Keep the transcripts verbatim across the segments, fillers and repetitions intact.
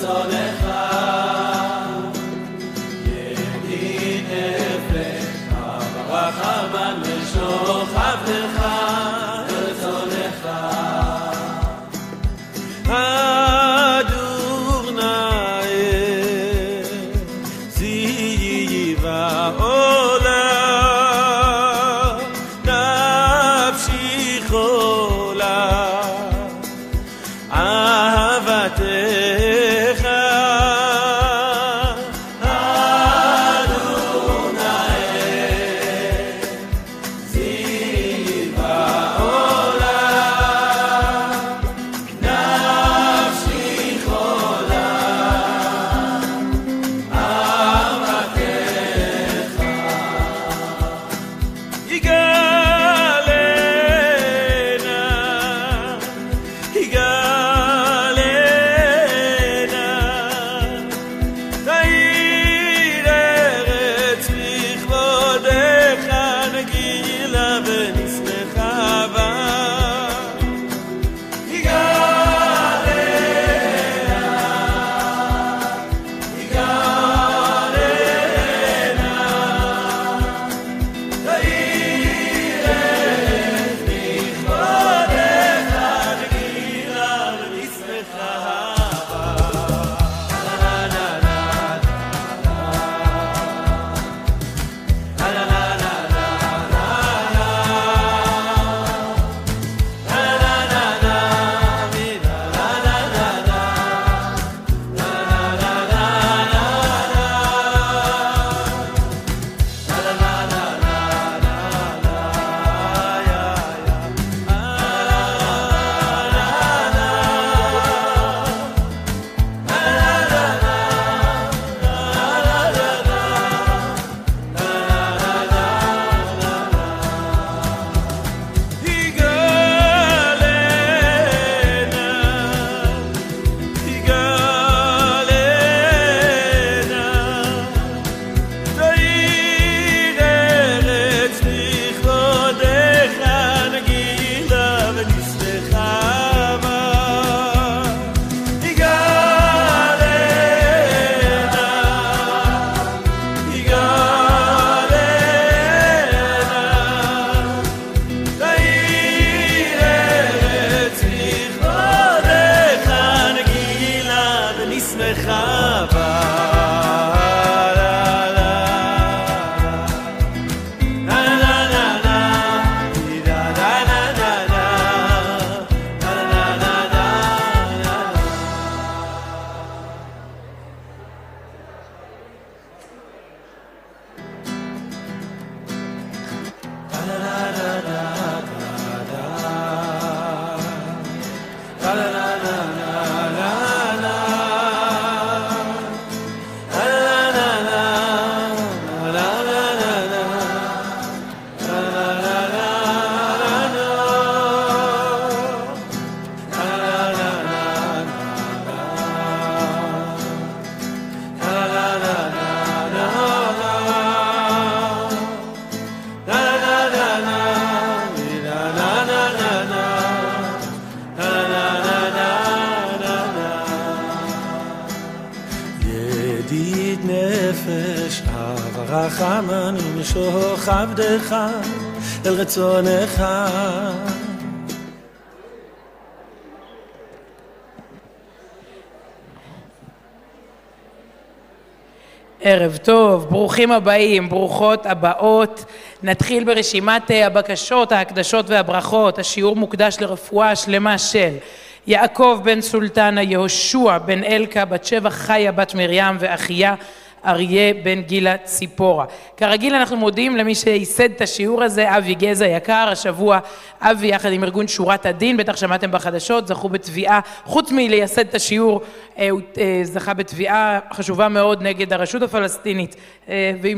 לרצונך ידיד נפש הרחמן לשוך עבדך לרצונך הדור נאה זיווה עולה נפשי חולה אהבתך הדור נאה זיווה עולה נפשי חולה אהבתך יגלנה יגלנה תאיר ארץ לכבודך נגילה ונשמחה בה יגלנה יגלנה תאיר ארץ לכבודך נגילה ונשמחה בה לה לה לה לה לה לה לה ידיד נפש הרחמן ומשוך עבדך אל רצונך ערב טוב, ברוכים הבאים, ברוכות הבאות. נתחיל ברשימת הבקשות, ההקדשות והברכות. השיעור מוקדש לרפואה שלמה של יעקב בן סולטנה, יהושע בן אלקה, בת שבע חיה בת מרים ואחיה אריה בן גילה ציפורה. כרגיל אנחנו מודים למי שייסד את השיעור הזה, אבי גזע יקר. השבוע אבי יחד עם ארגון שורת הדין, בטח שמעתם בחדשות, זכו בתביעה, חוץ מלייסד את השיעור, הוא זכה בתביעה חשובה מאוד נגד הרשות הפלסטינית, ואם לא אז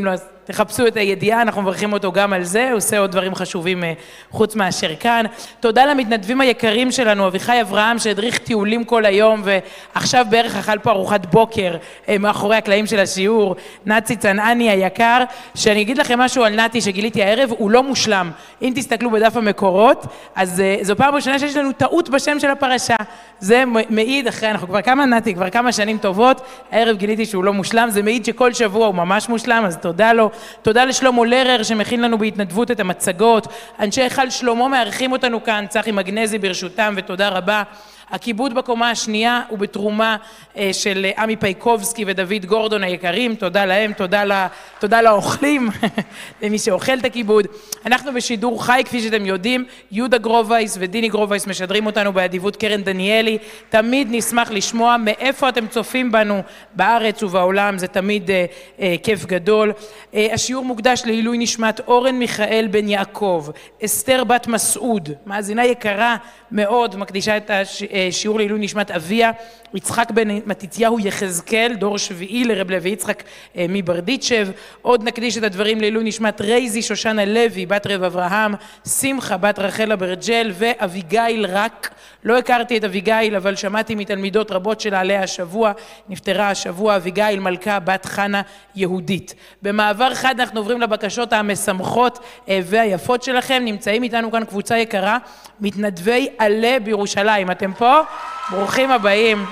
תחפשו את הידיעה, אנחנו מברכים אותו גם על זה, הוא עושה עוד דברים חשובים חוץ מאשר כאן. תודה למתנדבים היקרים שלנו, אביחי אברהם שהדריך טיולים כל היום, ועכשיו בערך אכל פה ארוחת בוקר מאחורי הקלעים של השיעור, נתי צנעני היקר, שאני אגיד לכם משהו על נתי שגיליתי הערב, הוא לא מושלם. אם תסתכלו בדף המקורות, אז זו פעם ראשונה שיש לנו טעות בשם של הפרשה. זה מעיד אחרי, אנחנו כבר כמה נתי, כבר כמה שנים טובות, הערב גיליתי שהוא לא מושלם, זה מעיד שכל שבוע הוא ממש מושלם, אז תודה לו. תודה לשלמה לרר שמכין לנו בהתנדבות את המצגות, אנשי היכל שלמה מארחים אותנו כאן, צחי מגנזי ברשותם, ותודה רבה. הכיבוד בקומה השנייה הוא בתרומה של עמי פייקובסקי ודוד גורדון היקרים, תודה להם, תודה, לה, תודה לאוכלים, למי שאוכל את הכיבוד. אנחנו בשידור חי, כפי שאתם יודעים, יהודה גרובייס ודיני גרובייס משדרים אותנו באדיבות קרן דניאלי, תמיד נשמח לשמוע מאיפה אתם צופים בנו בארץ ובעולם, זה תמיד אה, אה, כיף גדול. אה, השיעור מוקדש לעילוי נשמת אורן מיכאל בן יעקב, אסתר בת מסעוד, מאזינה יקרה מאוד, מקדישה את השיעור לעילוי נשמת אביה, יצחק בן מתתיהו יחזקאל, דור שביעי לרב לוי יצחק מברדיצ'ב. עוד נקדיש את הדברים לעילוי נשמת רייזי שושנה לוי, בת רב אברהם, שמחה בת רחל אברג'ל ואביגיל רק. לא הכרתי את אביגיל, אבל שמעתי מתלמידות רבות שלה עליה השבוע, נפטרה השבוע אביגיל מלכה בת חנה יהודית. במעבר חד אנחנו עוברים לבקשות המשמחות והיפות שלכם. נמצאים איתנו כאן קבוצה יקרה, מתנדבי עלה בירושלים. אתם פה? ברוכים הבאים.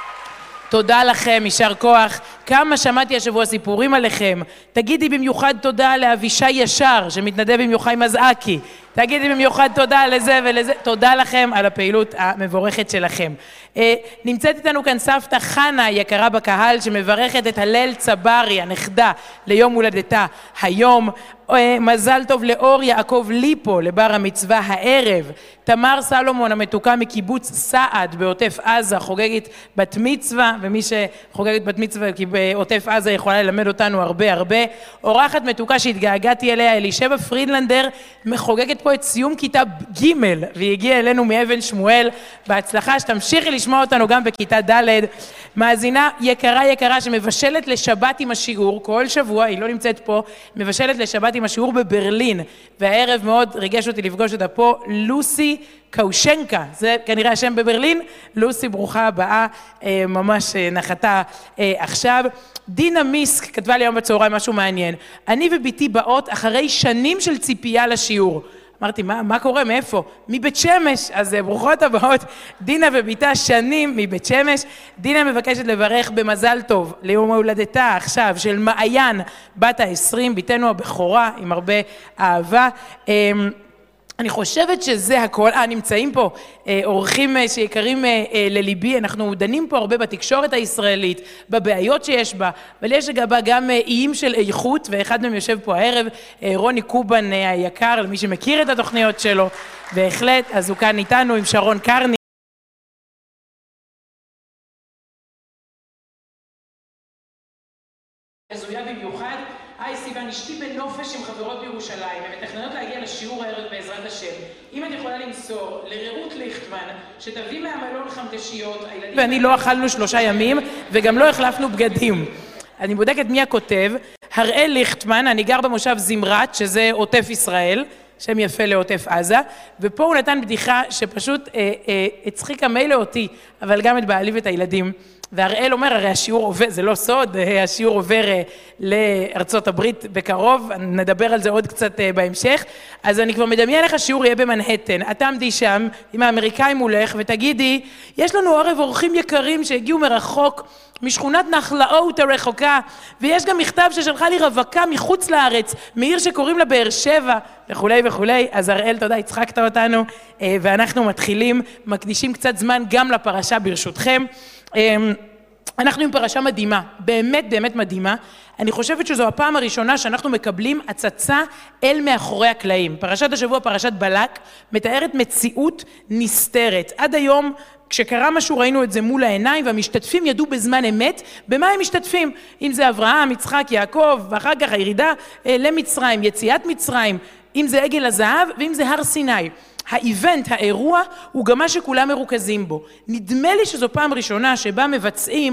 תודה לכם, יישר כוח. כמה שמעתי השבוע סיפורים עליכם. תגידי במיוחד תודה לאבישי ישר, שמתנדב עם יוחאי מזעקי. תגידי במיוחד תודה לזה ולזה. תודה לכם על הפעילות המבורכת שלכם. נמצאת איתנו כאן סבתא חנה יקרה בקהל, שמברכת את הלל צברי, הנכדה, ליום הולדתה היום. מזל טוב לאור יעקב ליפו, לבר המצווה הערב. תמר סלומון המתוקה מקיבוץ סעד בעוטף עזה, חוגגת בת מצווה, ומי שחוגגת בת מצווה בעוטף עזה יכולה ללמד אותנו הרבה הרבה. אורחת מתוקה שהתגעגעתי אליה, אלישבע פרידלנדר, מחוגגת פה את סיום כיתה ג' והיא הגיעה אלינו מאבן שמואל. בהצלחה, שתמשיכי לשמוע אותנו גם בכיתה ד'. מאזינה יקרה יקרה שמבשלת לשבת עם השיעור כל שבוע, היא לא נמצאת פה, מבשלת לשבת עם השיעור בברלין, והערב מאוד ריגש אותי לפגוש אותה פה, לוסי קאושנקה, זה כנראה השם בברלין. לוסי, ברוכה הבאה, ממש נחתה עכשיו. דינה מיסק כתבה לי היום בצהריים משהו מעניין, אני וביתי באות אחרי שנים של ציפייה לשיעור. אמרתי, מה, מה קורה? מאיפה? מבית שמש. אז ברוכות הבאות, דינה וביתה שנים מבית שמש. דינה מבקשת לברך במזל טוב ליום הולדתה עכשיו של מעיין בת העשרים, ביתנו הבכורה עם הרבה אהבה. אני חושבת שזה הכל. אה, נמצאים פה אה, אורחים אה, שיקרים אה, אה, לליבי, אנחנו דנים פה הרבה בתקשורת הישראלית, בבעיות שיש בה, אבל יש בה גם אה, איים של איכות, ואחד מהם יושב פה הערב, אה, רוני קובן אה, היקר, למי שמכיר את התוכניות שלו, בהחלט, אז הוא כאן איתנו עם שרון קרני. הזויה במיוחד, היי סיוון, אשתי בנופש עם חברות בירושלים, הן מתכננות להגיע לשיעור הערב בעזרת השם. אם את יכולה למסור לרעות ליכטמן, שתביא מהמלון חמדשיות, הילדים... ואני לא אכלנו שלושה ימים, וגם לא החלפנו בגדים. אני בודקת מי הכותב, הראל ליכטמן, אני גר במושב זמרת, שזה עוטף ישראל, שם יפה לעוטף עזה, ופה הוא נתן בדיחה שפשוט אה, אה, הצחיקה מילא אותי, אבל גם את בעלי ואת הילדים. והראל אומר, הרי השיעור עובר, זה לא סוד, השיעור עובר לארצות הברית בקרוב, נדבר על זה עוד קצת בהמשך, אז אני כבר מדמיין איך השיעור יהיה במנהטן, את תעמדי שם עם האמריקאים מולך ותגידי, יש לנו ערב אורחים יקרים שהגיעו מרחוק, משכונת נחלאות הרחוקה, ויש גם מכתב ששלחה לי רווקה מחוץ לארץ, מעיר שקוראים לה באר שבע, וכולי וכולי. אז הראל, תודה, הצחקת אותנו, ואנחנו מתחילים, מקדישים קצת זמן גם לפרשה ברשותכם. אנחנו עם פרשה מדהימה, באמת באמת מדהימה. אני חושבת שזו הפעם הראשונה שאנחנו מקבלים הצצה אל מאחורי הקלעים. פרשת השבוע, פרשת בלק, מתארת מציאות נסתרת. עד היום, כשקרה משהו, ראינו את זה מול העיניים, והמשתתפים ידעו בזמן אמת במה הם משתתפים. אם זה אברהם, יצחק, יעקב, ואחר כך הירידה למצרים, יציאת מצרים, אם זה עגל הזהב, ואם זה הר סיני. האיבנט, האירוע, הוא גם מה שכולם מרוכזים בו. נדמה לי שזו פעם ראשונה שבה מבצעים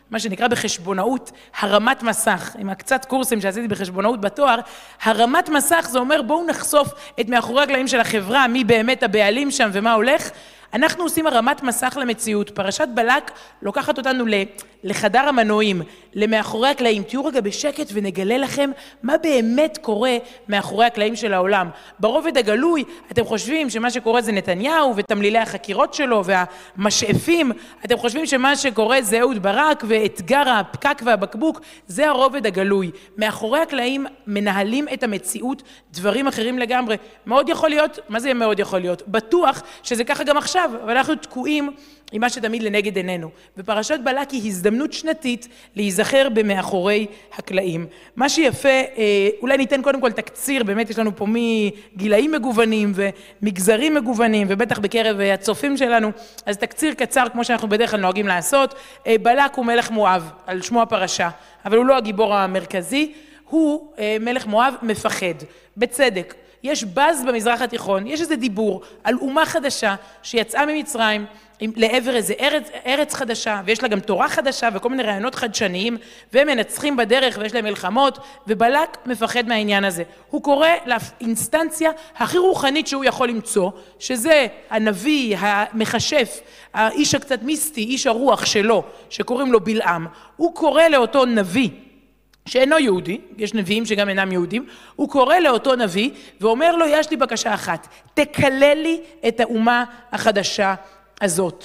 מה שנקרא בחשבונאות, הרמת מסך. עם הקצת קורסים שעשיתי בחשבונאות בתואר, הרמת מסך זה אומר בואו נחשוף את מאחורי הקלעים של החברה, מי באמת הבעלים שם ומה הולך. אנחנו עושים הרמת מסך למציאות. פרשת בלק לוקחת אותנו לחדר המנועים, למאחורי הקלעים. תהיו רגע בשקט ונגלה לכם מה באמת קורה מאחורי הקלעים של העולם. ברובד הגלוי, אתם חושבים שמה שקורה זה נתניהו ותמלילי החקירות שלו והמשאפים. אתם חושבים שמה שקורה זה אהוד ברק ואתגר הפקק והבקבוק. זה הרובד הגלוי. מאחורי הקלעים מנהלים את המציאות דברים אחרים לגמרי. מאוד יכול להיות, מה זה מאוד יכול להיות? בטוח שזה ככה גם עכשיו. אבל אנחנו תקועים עם מה שתמיד לנגד עינינו. ופרשת בלק היא הזדמנות שנתית להיזכר במאחורי הקלעים. מה שיפה, אולי ניתן קודם כל תקציר, באמת יש לנו פה מגילאים מגוונים ומגזרים מגוונים, ובטח בקרב הצופים שלנו, אז תקציר קצר כמו שאנחנו בדרך כלל נוהגים לעשות. בלק הוא מלך מואב, על שמו הפרשה, אבל הוא לא הגיבור המרכזי, הוא מלך מואב מפחד, בצדק. יש בז במזרח התיכון, יש איזה דיבור על אומה חדשה שיצאה ממצרים לעבר איזה ארץ, ארץ חדשה, ויש לה גם תורה חדשה וכל מיני רעיונות חדשניים, והם מנצחים בדרך ויש להם מלחמות, ובלק מפחד מהעניין הזה. הוא קורא לאינסטנציה הכי רוחנית שהוא יכול למצוא, שזה הנביא, המחשף, האיש הקצת מיסטי, איש הרוח שלו, שקוראים לו בלעם. הוא קורא לאותו נביא, שאינו יהודי, יש נביאים שגם אינם יהודים, הוא קורא לאותו נביא ואומר לו, יש לי בקשה אחת, תקלל לי את האומה החדשה הזאת.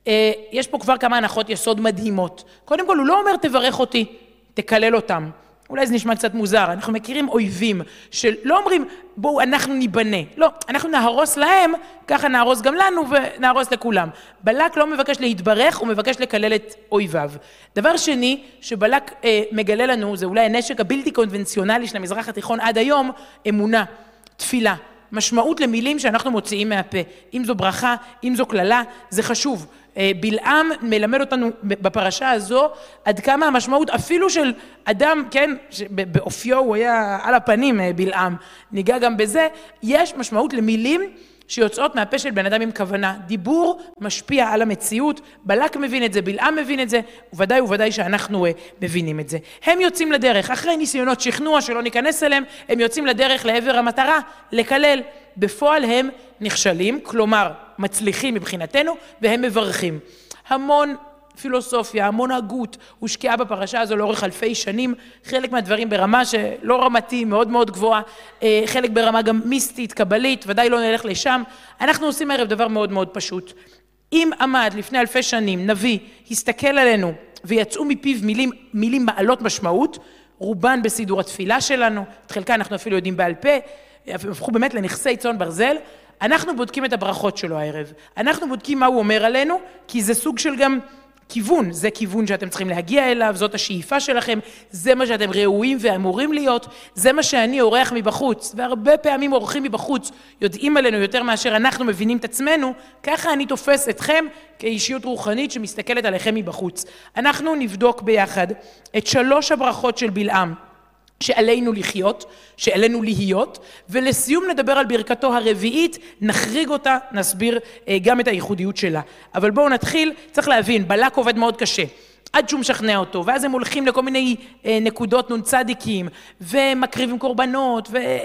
יש פה כבר כמה הנחות יסוד מדהימות. קודם כל, הוא לא אומר תברך אותי, תקלל אותם. אולי זה נשמע קצת מוזר, אנחנו מכירים אויבים שלא אומרים בואו אנחנו ניבנה, לא, אנחנו נהרוס להם, ככה נהרוס גם לנו ונהרוס לכולם. בלק לא מבקש להתברך, הוא מבקש לקלל את אויביו. דבר שני שבלק אה, מגלה לנו, זה אולי הנשק הבלתי קונבנציונלי של המזרח התיכון עד היום, אמונה, תפילה, משמעות למילים שאנחנו מוציאים מהפה. אם זו ברכה, אם זו כללה, זה חשוב. בלעם מלמד אותנו בפרשה הזו עד כמה המשמעות אפילו של אדם, כן, באופיו הוא היה על הפנים בלעם, ניגע גם בזה, יש משמעות למילים שיוצאות מהפה של בן אדם עם כוונה. דיבור משפיע על המציאות, בלק מבין את זה, בלעם מבין את זה, וודאי וודאי שאנחנו מבינים את זה. הם יוצאים לדרך, אחרי ניסיונות שכנוע שלא ניכנס אליהם, הם יוצאים לדרך לעבר המטרה, לקלל. בפועל הם נכשלים, כלומר מצליחים מבחינתנו, והם מברכים. המון פילוסופיה, המון הגות, הושקעה בפרשה הזו לאורך אלפי שנים, חלק מהדברים ברמה שלא רמתי, מאוד מאוד גבוהה, חלק ברמה גם מיסטית, קבלית, ודאי לא נלך לשם. אנחנו עושים ערב דבר מאוד מאוד פשוט. אם עמד לפני אלפי שנים, נביא, הסתכל עלינו, ויצאו מפיו מילים, מילים מעלות משמעות, רובן בסידור התפילה שלנו, את חלקה אנחנו אפילו יודעים בעל פה, הפכו באמת לנכסי צאן ברזל, אנחנו בודקים את הברכות שלו הערב. אנחנו בודקים מה הוא אומר עלינו, כי זה סוג של גם כיוון, זה כיוון שאתם צריכים להגיע אליו, זאת השאיפה שלכם, זה מה שאתם ראויים ואמורים להיות, זה מה שאני עורך מבחוץ, והרבה פעמים עורכים מבחוץ יודעים עלינו יותר מאשר אנחנו מבינים את עצמנו, ככה אני תופס אתכם כאישיות רוחנית שמסתכלת עליכם מבחוץ. אנחנו נבדוק ביחד את שלוש הברכות של בלעם, שעלינו לחיות, שעלינו להיות, ולסיום נדבר על ברכתו הרביעית, נחריג אותה, נסביר גם את הייחודיות שלה. אבל בואו נתחיל, צריך להבין, בלק עובד מאוד קשה, עד שהוא משכנע אותו, ואז הם הולכים לכל מיני נקודות נון צדיקים, ומקריבים קורבנות,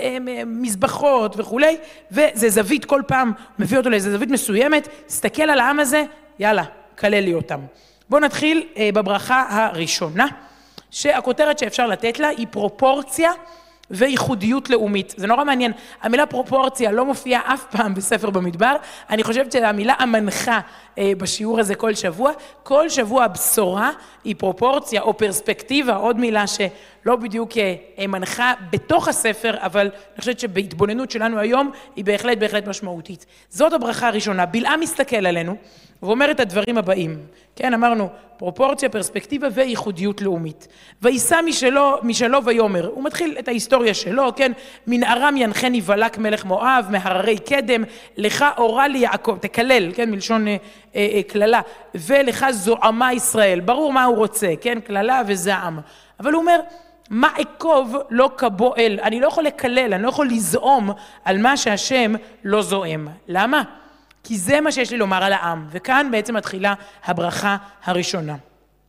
ומזבחות וכולי, וזה זווית כל פעם, מביא אותו לאיזה זווית מסוימת, סתכל על העם הזה, יאללה, כלל לי אותם. בואו נתחיל בברכה הראשונה, שהכותרת שאפשר לתת לה היא פרופורציה וייחודיות לאומית. זה נורא מעניין. המילה פרופורציה לא מופיעה אף פעם בספר במדבר. אני חושבת שהמילה המנחה בשיעור הזה כל שבוע. כל שבוע הבשורה היא פרופורציה או פרספקטיבה, עוד מילה שלא בדיוק מנחה בתוך הספר, אבל אני חושבת שבהתבוננות שלנו היום היא בהחלט בהחלט משמעותית. זאת הברכה הראשונה. בלעם מסתכל עלינו ואומר את הדברים הבאים. כן, אמרנו, פרופורציה, פרספקטיבה וייחודיות לאומית. ויסע משלו, משלו ויומר. הוא מתחיל את ההיסטוריה שלו, כן? מן ארם ינחני בלק מלך מואב, מהררי קדם, לך אורה לי יעקב, תקלל, כן? מלשון אה, אה, כללה, ולך זועמה ישראל. ברור מה הוא רוצה, כן? כללה וזעם. אבל הוא אומר, מה אקוב לא כבועל? אני לא יכול לקלל, אני לא יכול לזעום על מה שהשם לא זועם. למה? כי זה מה שיש לי לומר על העם, וכאן בעצם מתחילה הברכה הראשונה.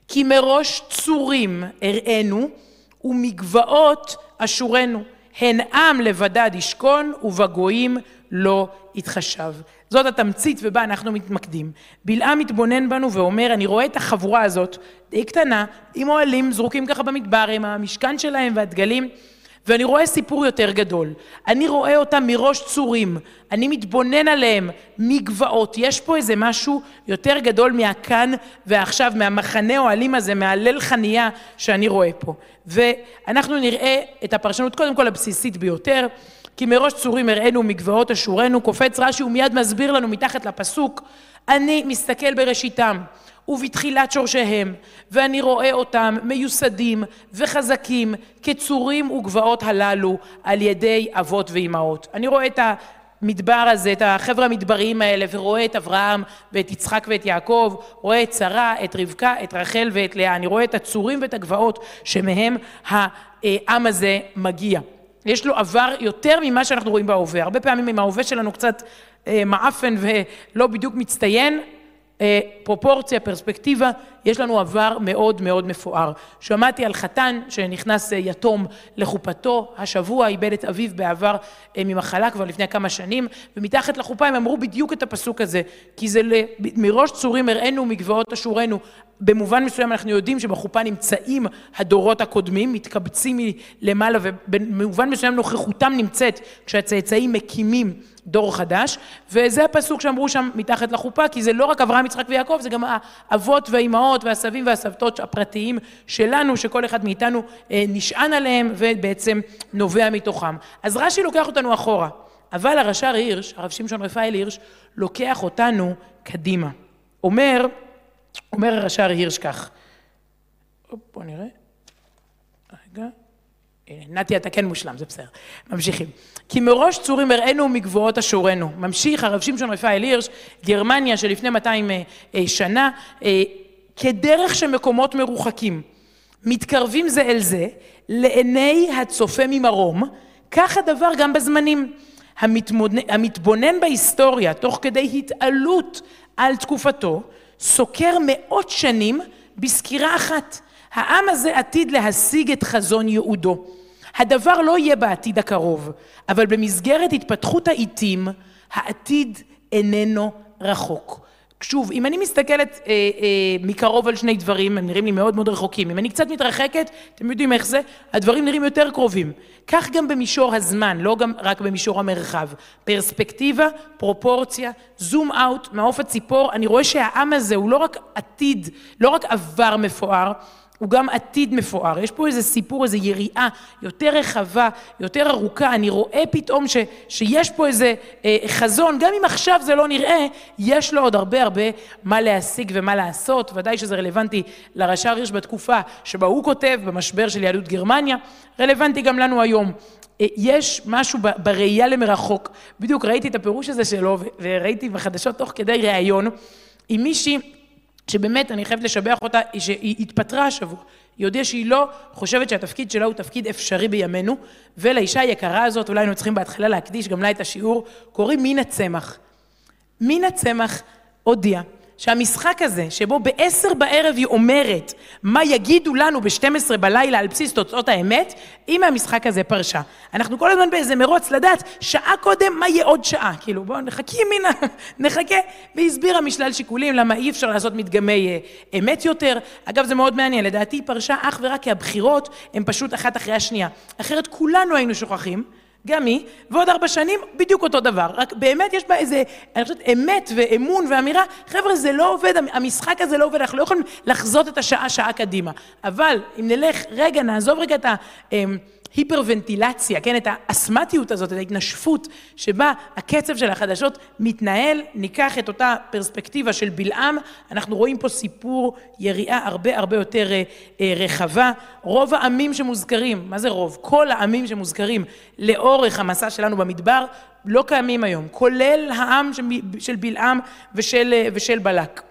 כי מראש צורים הראינו ומגבעות אשורנו, הן עם לבדד ישכון ובגויים לא יתחשב. זאת התמצית ובה אנחנו מתמקדים. בלעם מתבונן בנו ואומר, אני רואה את החבורה הזאת, די קטנה, עם אוהלים זרוקים ככה במדבר, עם המשכן שלהם והדגלים, ואני רואה סיפור יותר גדול. אני רואה אותם מראש צורים, אני מתבונן עליהם מגבעות. יש פה איזה משהו יותר גדול מהכאן ועכשיו, מהמחנה אוהלים הזה, מהליל חניה שאני רואה פה. ואנחנו נראה את הפרשנות קודם כל הבסיסית ביותר, כי מראש צורים הראינו מגבעות אשורנו, קופץ רש"י ומיד מסביר לנו מתחת לפסוק, אני מסתכל בראשיתם ובתחילת שורשיהם, ואני רואה אותם מיוסדים וחזקים כצורים וגבעות הללו על ידי אבות ואימהות. אני רואה את המדבר הזה, את החבר'ה המדבריים האלה, ורואה את אברהם ואת יצחק ואת יעקב, רואה את שרה, את רבקה, את רחל ואת לאה. אני רואה את הצורים ואת הגבעות שמהם העם הזה מגיע. יש לו עבר יותר ממה שאנחנו רואים בהווה. הרבה פעמים עם ההווה שלנו קצת אה, מעפן ולא בדיוק מצטיין, אה, פרופורציה, פרספקטיבה, יש לנו עבר מאוד מאוד מפואר. שמעתי על חתן שנכנס אה, יתום לחופתו, השבוע איבד את אביו בעבר אה, ממחלה כבר לפני כמה שנים, ומתחת לחופה הם אמרו בדיוק את הפסוק הזה, כי זה מראש צורים הראינו מגבעות אשורנו. במובן מסוים אנחנו יודעים שבחופה נמצאים הדורות הקודמים, מתקבצים למעלה, ובמובן מסוים נוכחותם נמצאת כשהצאצאים מקימים דור חדש, וזה הפסוק שאמרו שם מתחת לחופה, כי זה לא רק אברהם, יצחק ויעקב, זה גם האבות והאימהות והסבים והסבתות הפרטיים שלנו, שכל אחד מאיתנו נשען עליהם ובעצם נובע מתוכם. אז רש"י לוקח אותנו אחורה, אבל הרש"ר הירש, הרב שמשון רפאל הירש, לוקח אותנו קדימה. אומר, אומר הרש"ר הירש כך, בוא נראה, רגע, נתי אתה כן מושלם, זה בסדר, ממשיכים. כי מראש צורים הראינו מגבעות אשורנו, ממשיך הרב שמשון רפאל הירש, גרמניה שלפני מאתיים שנה, כדרך שמקומות מרוחקים, מתקרבים זה אל זה, לעיני הצופה ממרום, כך הדבר גם בזמנים. המתבונן, המתבונן בהיסטוריה, תוך כדי התעלות על תקופתו, סוקר מאות שנים בסקירה אחת. העם הזה עתיד להשיג את חזון יעודו. הדבר לא יהיה בעתיד הקרוב, אבל במסגרת התפתחות העיתים, העתיד איננו רחוק. שוב, אם אני מסתכלת אה, אה, מקרוב על שני דברים, הם נראים לי מאוד מאוד רחוקים. אם אני קצת מתרחקת, אתם יודעים איך זה, הדברים נראים יותר קרובים. כך גם במישור הזמן, לא גם רק במישור המרחב. פרספקטיבה, פרופורציה, זום אאוט, מעוף הציפור, אני רואה שהעם הזה הוא לא רק עתיד, לא רק עבר מפואר, הוא גם עתיד מפואר. יש פה איזה סיפור, איזו יריעה יותר רחבה, יותר ארוכה. אני רואה פתאום ש, שיש פה איזה אה, חזון, גם אם עכשיו זה לא נראה, יש לו עוד הרבה הרבה מה להשיג ומה לעשות. ודאי שזה רלוונטי לרש"ר הירש בתקופה שבה הוא כותב, במשבר של יהדות גרמניה, רלוונטי גם לנו היום. אה, יש משהו ב, בראייה למרחוק. בדיוק ראיתי את הפירוש הזה שלו, וראיתי בחדשות תוך כדי ראיון, עם מישהי, שבאמת אני חייבת לשבח אותה, שהיא התפטרה השבוע. היא יודעה שהיא לא חושבת שהתפקיד שלה הוא תפקיד אפשרי בימינו, ולאישה היקרה הזאת, אולי היינו צריכים בהתחלה להקדיש גם לה את השיעור, קוראים מינה צמח. מינה צמח הודיעה שהמשחק הזה, שבו בעשר בערב היא אומרת מה יגידו לנו ב-שתים עשרה בלילה על בסיס תוצאות האמת, היא מהמשחק הזה פרשה. אנחנו כל הזמן באיזה מרוץ לדעת, שעה קודם, מה יהיה עוד שעה? כאילו, בואו נחכי מינה, נחכה. והסבירה משלל שיקולים, למה אי אפשר לעשות מדגמי אמת יותר. אגב, זה מאוד מעניין, לדעתי היא פרשה אך ורק כי הבחירות הן פשוט אחת אחרי השנייה. אחרת כולנו היינו שוכחים, גם היא, ועוד ארבע שנים בדיוק אותו דבר, רק באמת יש בה איזה, אני חושבת, אמת ואמון ואמירה, חבר'ה זה לא עובד, המשחק הזה לא עובד, אנחנו לא יכולים לחזות את השעה שעה קדימה, אבל אם נלך רגע, נעזוב רגע את ההיפרוונטילציה, כן, את האסמטיות הזאת, את ההתנשפות שבה הקצב של החדשות מתנהל, ניקח את אותה פרספקטיבה של בלעם, אנחנו רואים פה סיפור יריעה הרבה הרבה יותר רחבה, רוב העמים שמוזכרים, מה זה רוב? כל העמים שמוזכרים לאורך המסע שלנו במדבר, לא קיימים היום, כולל העם של בלעם ושל, ושל בלק.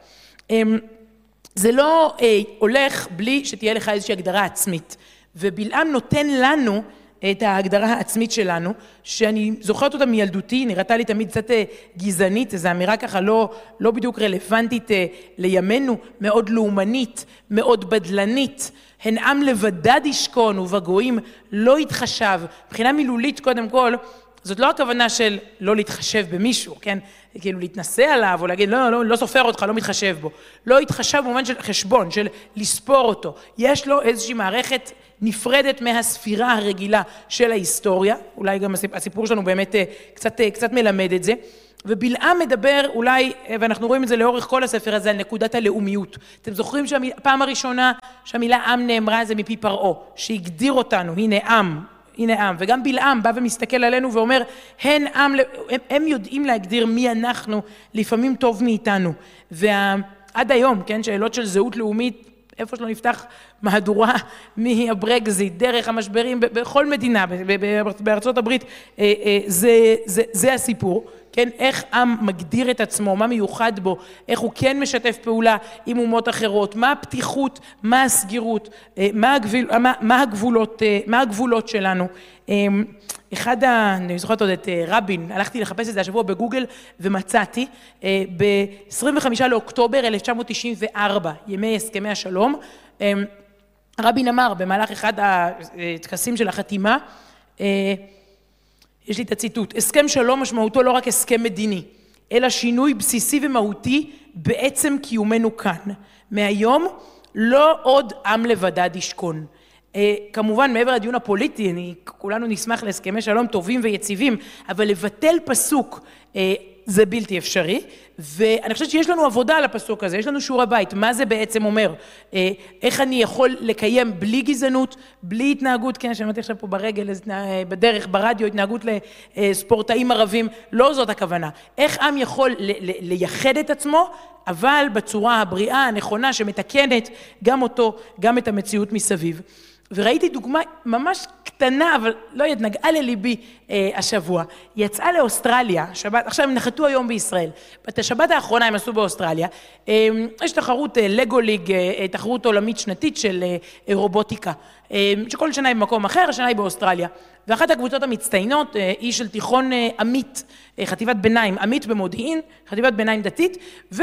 זה לא הולך בלי שתהיה לך איזושהי הגדרה עצמית, ובלעם נותן לנו את ההגדרה העצמית שלנו, שאני זוכרת אותה מילדותי, נראתה לי תמיד קצת גזענית, זו אמירה ככה לא, לא בדיוק רלוונטית לימינו, מאוד לאומנית, מאוד בדלנית, הן עם לבדד ישכון ובגויים לא יתחשב. מבחינה מילולית קודם כל, זאת לא הכוונה של לא להתחשב במישהו, כן? כאילו להתנסה עליו או להגיד לא, לא, לא סופר אותך, לא מתחשב בו. לא יתחשב במובן של חשבון, של לספור אותו. יש לו איזושהי מערכת נפרדת מהספירה הרגילה של ההיסטוריה, אולי גם הסיפור שלנו באמת קצת, קצת מלמד את זה, ובלעם מדבר אולי, ואנחנו רואים את זה לאורך כל הספר הזה, על נקודת הלאומיות. אתם זוכרים שהפעם הראשונה שהמילה עם נאמרה זה מפי פרעה, שהגדיר אותנו, הנה עם, הנה עם, וגם בלעם בא ומסתכל עלינו ואומר, הן עם, הם, הם יודעים להגדיר מי אנחנו, לפעמים טוב מאיתנו. ועד היום, כן, שאלות של זהות לאומית, איפה שלא נפתח מהדורה מהברקזיט, דרך המשברים בכל מדינה, בארצות הברית, זה, זה, זה הסיפור, כן? איך עם מגדיר את עצמו, מה מיוחד בו, איך הוא כן משתף פעולה עם אומות אחרות, מה הפתיחות, מה הסגירות, מה, הגביל, מה, מה, הגבולות, מה הגבולות שלנו. אחד, אני זוכרת עוד את רבין, הלכתי לחפש את זה השבוע בגוגל ומצאתי, ב-עשרים וחמישה לאוקטובר אלף תשע מאות תשעים וארבע, ימי הסכמי השלום, רבין אמר במהלך אחד הטקסים של החתימה, יש לי את הציטוט, הסכם שלום משמעותו לא רק הסכם מדיני, אלא שינוי בסיסי ומהותי בעצם קיומנו כאן. מהיום לא עוד עם לבדד ישכון. כמובן מעבר לדיון הפוליטי, אני, כולנו נשמח להסכמי שלום טובים ויציבים, אבל לבטל פסוק זה בלתי אפשרי, ואני חושבת שיש לנו עבודה על הפסוק הזה, יש לנו שיעור הבית, מה זה בעצם אומר? איך אני יכול לקיים בלי גזענות, בלי התנהגות, כן, שמעתי עכשיו פה ברגל, בדרך, ברדיו, התנהגות לספורטאים ערבים, לא זאת הכוונה. איך עם יכול לייחד את עצמו, אבל בצורה הבריאה, הנכונה, שמתקנת גם אותו, גם את המציאות מסביב. וראיתי דוגמה ממש קטנה, אבל לא יודעת, נגעה לליבי אה, השבוע. יצאה לאוסטרליה, שבת, עכשיו הם נחתו היום בישראל. את השבת האחרונה הם עשו באוסטרליה. אה, יש תחרות אה, לגו ליג, אה, תחרות עולמית שנתית של אה, רובוטיקה, אה, שכל שנה היא במקום אחר, השנה היא באוסטרליה. ואחת הקבוצות המצטיינות אה, היא של תיכון אה, עמית, אה, חטיבת ביניים, עמית במודיעין, חטיבת ביניים דתית,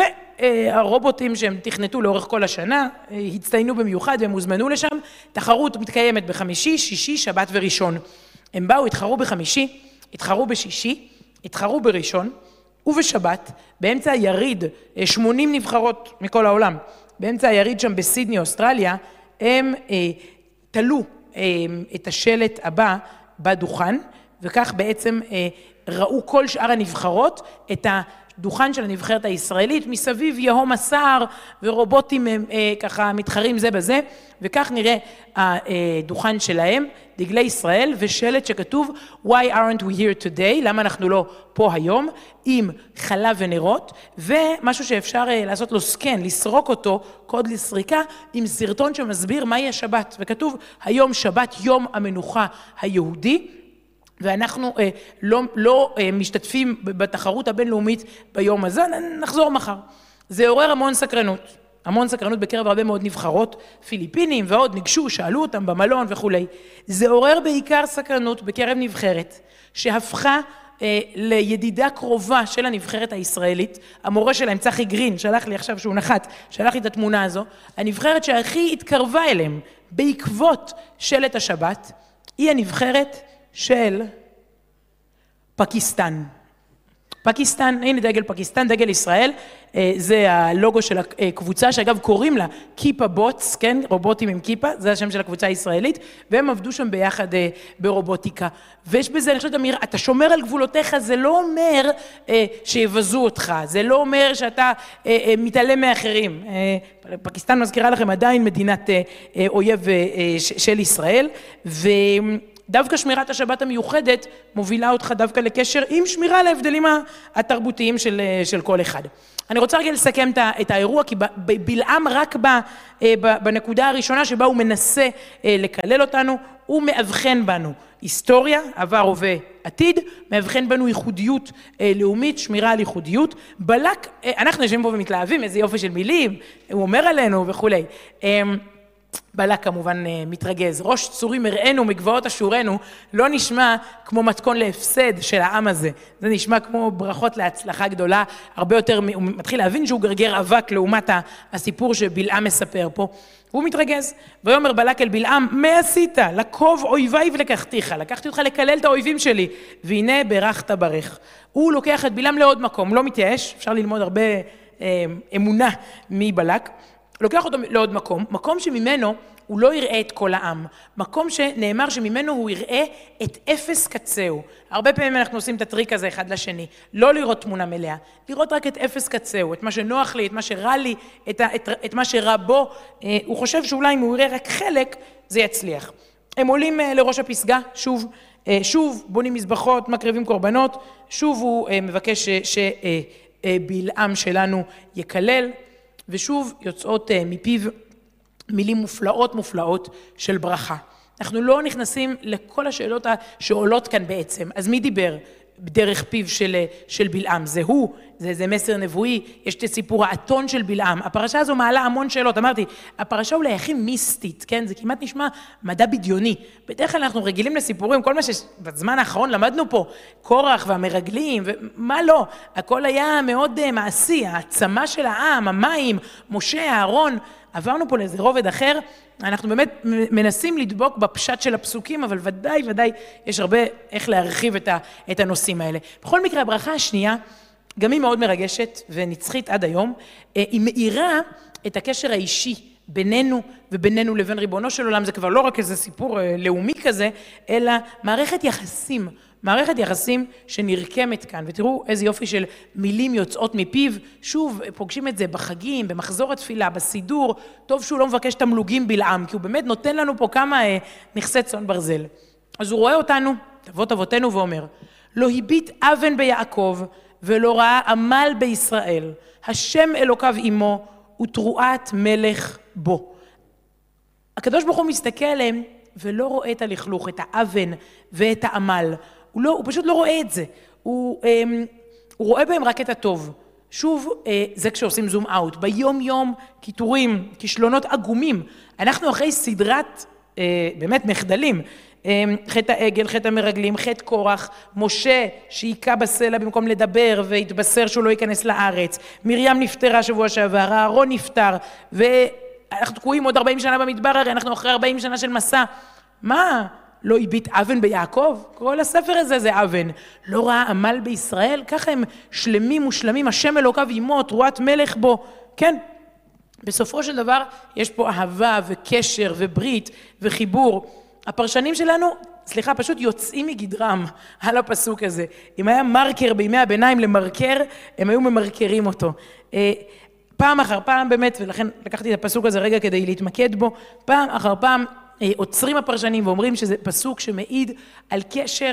והרובוטים שהם תכנתו לאורך כל השנה, אה, הצטיינו במיוחד והם הוזמנו לשם. תחרות מתקיימת בחמישי, שישי, שבת וראשון. הם באו, התחרו בחמישי, התחרו בשישי, התחרו בראשון ובשבת, באמצע היריד, שמונים נבחרות מכל העולם, באמצע היריד שם בסידני, אוסטרליה, הם אה, תלו אה, את השלט הבא בדוכן, וכך בעצם אה, ראו כל שאר הנבחרות את ה... דוכן של הנבחרת הישראלית, מסביב יהום הסער ורובוטים אה, ככה מתחרים זה בזה, וכך נראה הדוכן שלהם, דגלי ישראל ושלט שכתוב Why aren't we here today? למה אנחנו לא פה היום? עם חלב ונרות, ומשהו שאפשר אה, לעשות לו סקן, לסרוק אותו, קוד לסריקה, עם סרטון שמסביר מהי השבת, וכתוב היום שבת יום המנוחה היהודי, ואנחנו אה, לא, לא אה, משתתפים בתחרות הבינלאומית ביום הזה, נחזור מחר. זה עורר המון סקרנות, המון סקרנות בקרב הרבה מאוד נבחרות, פיליפינים ועוד ניגשו, שאלו אותם במלון וכו'. זה עורר בעיקר סקרנות בקרב נבחרת, שהפכה אה, לידידה קרובה של הנבחרת הישראלית, המורה שלהם, צחי גרין, שלח לי עכשיו שהוא נחת, שלח לי את התמונה הזו, הנבחרת שהכי התקרבה אליהם בעקבות שלט השבת, היא הנבחרת של פקיסטן. פקיסטן, הנה דגל פקיסטן, דגל ישראל, זה הלוגו של הקבוצה, שאגב קוראים לה קיפה בוטס, כן, רובוטים עם קיפה, זה השם של הקבוצה הישראלית, והם עבדו שם ביחד ברובוטיקה. ויש בזה, אני חושבת, אמיר, אתה שומר על גבולותיך, זה לא אומר שיבזו אותך, זה לא אומר שאתה מתעלם מאחרים. פקיסטן מזכירה לכם עדיין מדינת אויב של ישראל, ו... דווקא שמירת השבת המיוחדת מובילה אותך דווקא לקשר עם שמירה להבדלים התרבותיים של, של כל אחד. אני רוצה רגע לסכם את האירוע, כי בלעם רק בנקודה הראשונה שבה הוא מנסה לקלל אותנו, הוא מאבחן בנו היסטוריה, עבר, הווה, עתיד, מאבחן בנו ייחודיות לאומית, שמירה על ייחודיות. בלק, אנחנו יושבים פה ומתלהבים, איזה יופי של מילים, הוא אומר עלינו וכו'. בלק כמובן מתרגז. ראש צורים הראינו מגבעות אשורנו, לא נשמע כמו מתכון להפסד של העם הזה. זה נשמע כמו ברכות להצלחה גדולה, הרבה יותר, הוא מתחיל להבין שהוא גרגר אבק לעומת הסיפור שבלעם מספר פה. הוא מתרגז, ויאמר בלק אל בלעם, מה עשית? לקוב אויביי ולקחתיך, לקחתי אותך לקלל את האויבים שלי, והנה ברכת ברך. הוא לוקח את בלעם לעוד מקום, לא מתייאש, אפשר ללמוד הרבה אה, אמונה מבלק, לוקח אותו לעוד מקום, מקום שממנו הוא לא יראה את כל העם, מקום שנאמר שממנו הוא יראה את אפס קצהו. הרבה פעמים אנחנו עושים את הטריק הזה אחד לשני, לא לראות תמונה מלאה, לראות רק את אפס קצהו, את מה שנוח לי, את מה שרע לי, את, את, את מה שרע בו. הוא חושב שאולי אם הוא יראה רק חלק, זה יצליח. הם עולים לראש הפסגה, שוב, שוב בונים מזבחות, מקריבים קורבנות, שוב הוא מבקש שבלעם שלנו יקלל, ושוב יוצאות מפיו מילים מופלאות מופלאות של ברכה. אנחנו לא נכנסים לכל השאלות שעולות כאן בעצם. אז מי דיבר בדרך פיו של, של בלעם? זה הוא, זה, זה מסר נבואי, יש את סיפור האתון של בלעם. הפרשה הזו מעלה המון שאלות. אמרתי, הפרשה אולי הכי מיסטית, כן? זה כמעט נשמע מדע בדיוני. בדרך כלל אנחנו רגילים לסיפורים, כל מה שבזמן האחרון למדנו פה, קורח והמרגלים, ומה לא? הכל היה מאוד מעשי, העצמה של העם, המים, משה, אהרון, עברנו פה לאיזה רובד אחר, אנחנו באמת מנסים לדבוק בפשט של הפסוקים, אבל ודאי ודאי יש הרבה איך להרחיב את, ה, את הנושאים האלה. בכל מקרה, הברכה השנייה, גם היא מאוד מרגשת ונצחית עד היום, היא מאירה את הקשר האישי בינינו ובינינו לבין ריבונו של עולם. זה כבר לא רק איזה סיפור לאומי כזה, אלא מערכת יחסים, מערכת יחסים שנרקמת כאן, ותראו איזה יופי של מילים יוצאות מפיו, שוב פוגשים את זה בחגים, במחזור התפילה, בסידור, טוב שהוא לא מבקש תמלוגים בלעם, כי הוא באמת נותן לנו פה כמה אה, נכסי צאן ברזל. אז הוא רואה אותנו, אבות אבותינו, ואומר, לא הביט אבן ביעקב, ולא ראה עמל בישראל, השם אלוקיו עמו, ותרועת מלך בו. הקדוש ברוך הוא מסתכל עליהם, ולא רואה את הלכלוך, את האבן ואת העמל. הוא, לא, הוא פשוט לא רואה את זה. הוא, הוא רואה בהם רק את הטוב. שוב, זה כשעושים זום אאוט. ביום יום, כיתורים, כישלונות עגומים. אנחנו אחרי סדרת, באמת מחדלים. חטא העגל, חטא המרגלים, חטא קורח, משה שהיכה בסלע במקום לדבר והתבשר שהוא לא ייכנס לארץ. מרים נפטרה שבוע שעבר, אהרון נפטר, ואנחנו תקועים עוד ארבעים שנה במדבר, הרי אנחנו אחרי ארבעים שנה של מסע. מה? לא הביט אבן ביעקב? כל הספר הזה זה אבן. לא ראה עמל בישראל? ככה הם שלמים ושלמים, השם אלוקיו עמו, תרועת מלך בו. כן, בסופו של דבר יש פה אהבה וקשר וברית וחיבור. הפרשנים שלנו, סליחה, פשוט יוצאים מגדרם על הפסוק הזה. אם היה מרקר בימי הביניים למרקר, הם היו ממרקרים אותו. פעם אחר פעם באמת, ולכן לקחתי את הפסוק הזה רגע כדי להתמקד בו, פעם אחר פעם עוצרים הפרשנים ואומרים שזה פסוק שמעיד על קשר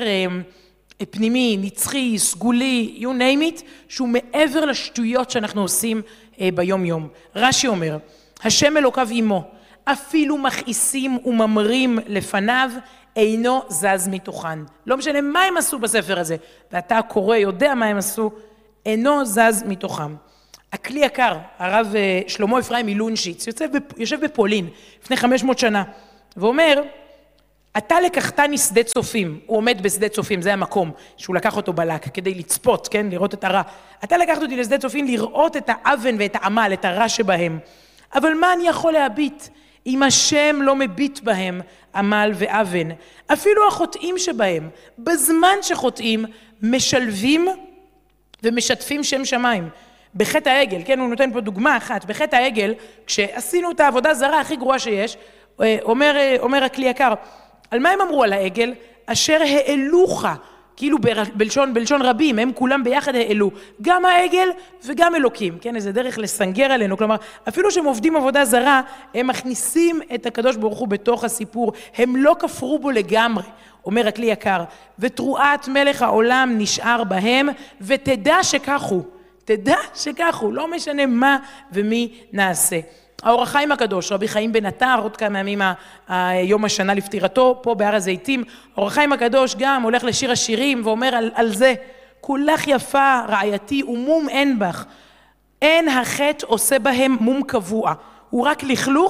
פנימי, נצחי, סגולי, you name it, שהוא מעבר לשטויות שאנחנו עושים ביום יום. רש"י אומר, השם אלוקיו עמו, אפילו מכעיסים וממרים לפניו, אינו זז מתוכן. לא משנה מה הם עשו בספר הזה, ואתה קורא, יודע מה הם עשו, אינו זז מתוכם. הכלי יקר, הרב שלמה אפרים מלונשיץ, יושב, יושב בפולין לפני חמש מאות שנה, ואומר, אתה לקחתני שדה צופים, הוא עומד בשדה צופים, זה המקום שהוא לקח אותו בלק, כדי לצפות, כן, לראות את הרע. אתה לקחת אותי לשדה צופים, לראות את האבן ואת העמל, את הרע שבהם. אבל מה אני יכול להביט, אם השם לא מביט בהם, עמל ואבן? אפילו החוטאים שבהם, בזמן שחוטאים, משלבים ומשתפים שם שמיים. בחטא העגל, כן, הוא נותן פה דוגמה אחת, בחטא העגל, כשעשינו את העבודה זרה הכי גרועה שיש, אומר, אומר הכלי יקר, על מה הם אמרו על העגל? אשר העלוך, כאילו בלשון, בלשון רבים, הם כולם ביחד העלו, גם העגל וגם אלוקים, כן, איזה דרך לסנגר עלינו, כלומר, אפילו שהם עובדים עבודה זרה, הם מכניסים את הקדוש ברוך הוא בתוך הסיפור, הם לא כפרו בו לגמרי, אומר הכלי יקר, ותרועת מלך העולם נשאר בהם, ותדע שכך הוא, תדע שכך הוא, לא משנה מה ומי נעשה. האור החיים הקדוש, רבי חיים בן עטר, עוד כמה ימים יום השנה לפטירתו, פה בהר הזיתים, האור החיים הקדוש גם הולך לשיר השירים ואומר על, על זה, כולך יפה רעייתי ומום אין בך, אין החטא עושה בהם מום קבוע, הוא רק לכלוך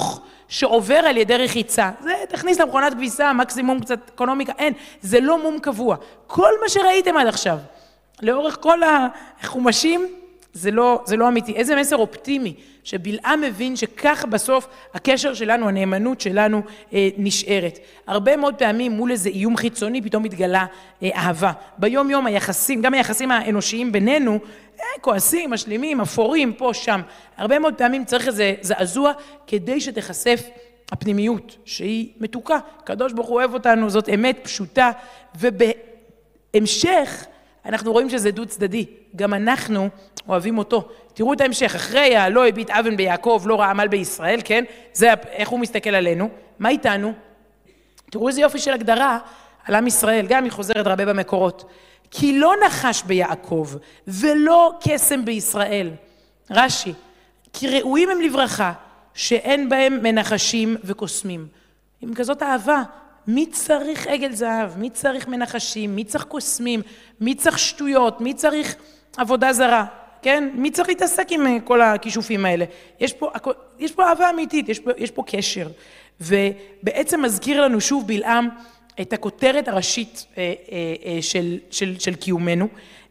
שעובר על ידי רחיצה. זה תכניס למכונת כביסה, מקסימום קצת אקונומיקה, אין, זה לא מום קבוע. כל מה שראיתם עד עכשיו, לאורך כל החומשים, זה לא, זה לא אמיתי. איזה מסר אופטימי, שבלעם מבין שכך בסוף הקשר שלנו, הנאמנות שלנו אה, נשארת. הרבה מאוד פעמים מול איזה איום חיצוני פתאום מתגלה אה, אהבה. ביום יום היחסים, גם היחסים האנושיים בינינו, אה, כועסים, משלימים, אפורים, פה, שם. הרבה מאוד פעמים צריך איזה זעזוע כדי שתחשף הפנימיות, שהיא מתוקה. הקדוש ברוך הוא אוהב אותנו, זאת אמת פשוטה, ובהמשך אנחנו רואים שזה דו צדדי. גם אנחנו אוהבים אותו. תראו את ההמשך, אחרי הלא הביט אבן ביעקב, לא ראה עמל בישראל, כן? זה איך הוא מסתכל עלינו. מה איתנו? תראו איזה יופי של הגדרה על עם ישראל, גם היא חוזרת הרבה במקורות. כי לא נחש ביעקב ולא קסם בישראל. רש"י, כי ראויים הם לברכה שאין בהם מנחשים וקוסמים. עם כזאת אהבה, מי צריך עגל זהב? מי צריך מנחשים? מי צריך קוסמים? מי צריך שטויות? מי צריך עבודה זרה? כן? מי צריך להתעסק עם כל הכישופים האלה? יש פה, יש פה אהבה אמיתית, יש פה, יש פה קשר. ובעצם מזכיר לנו שוב בלעם את הכותרת הראשית של, של, של קיומנו.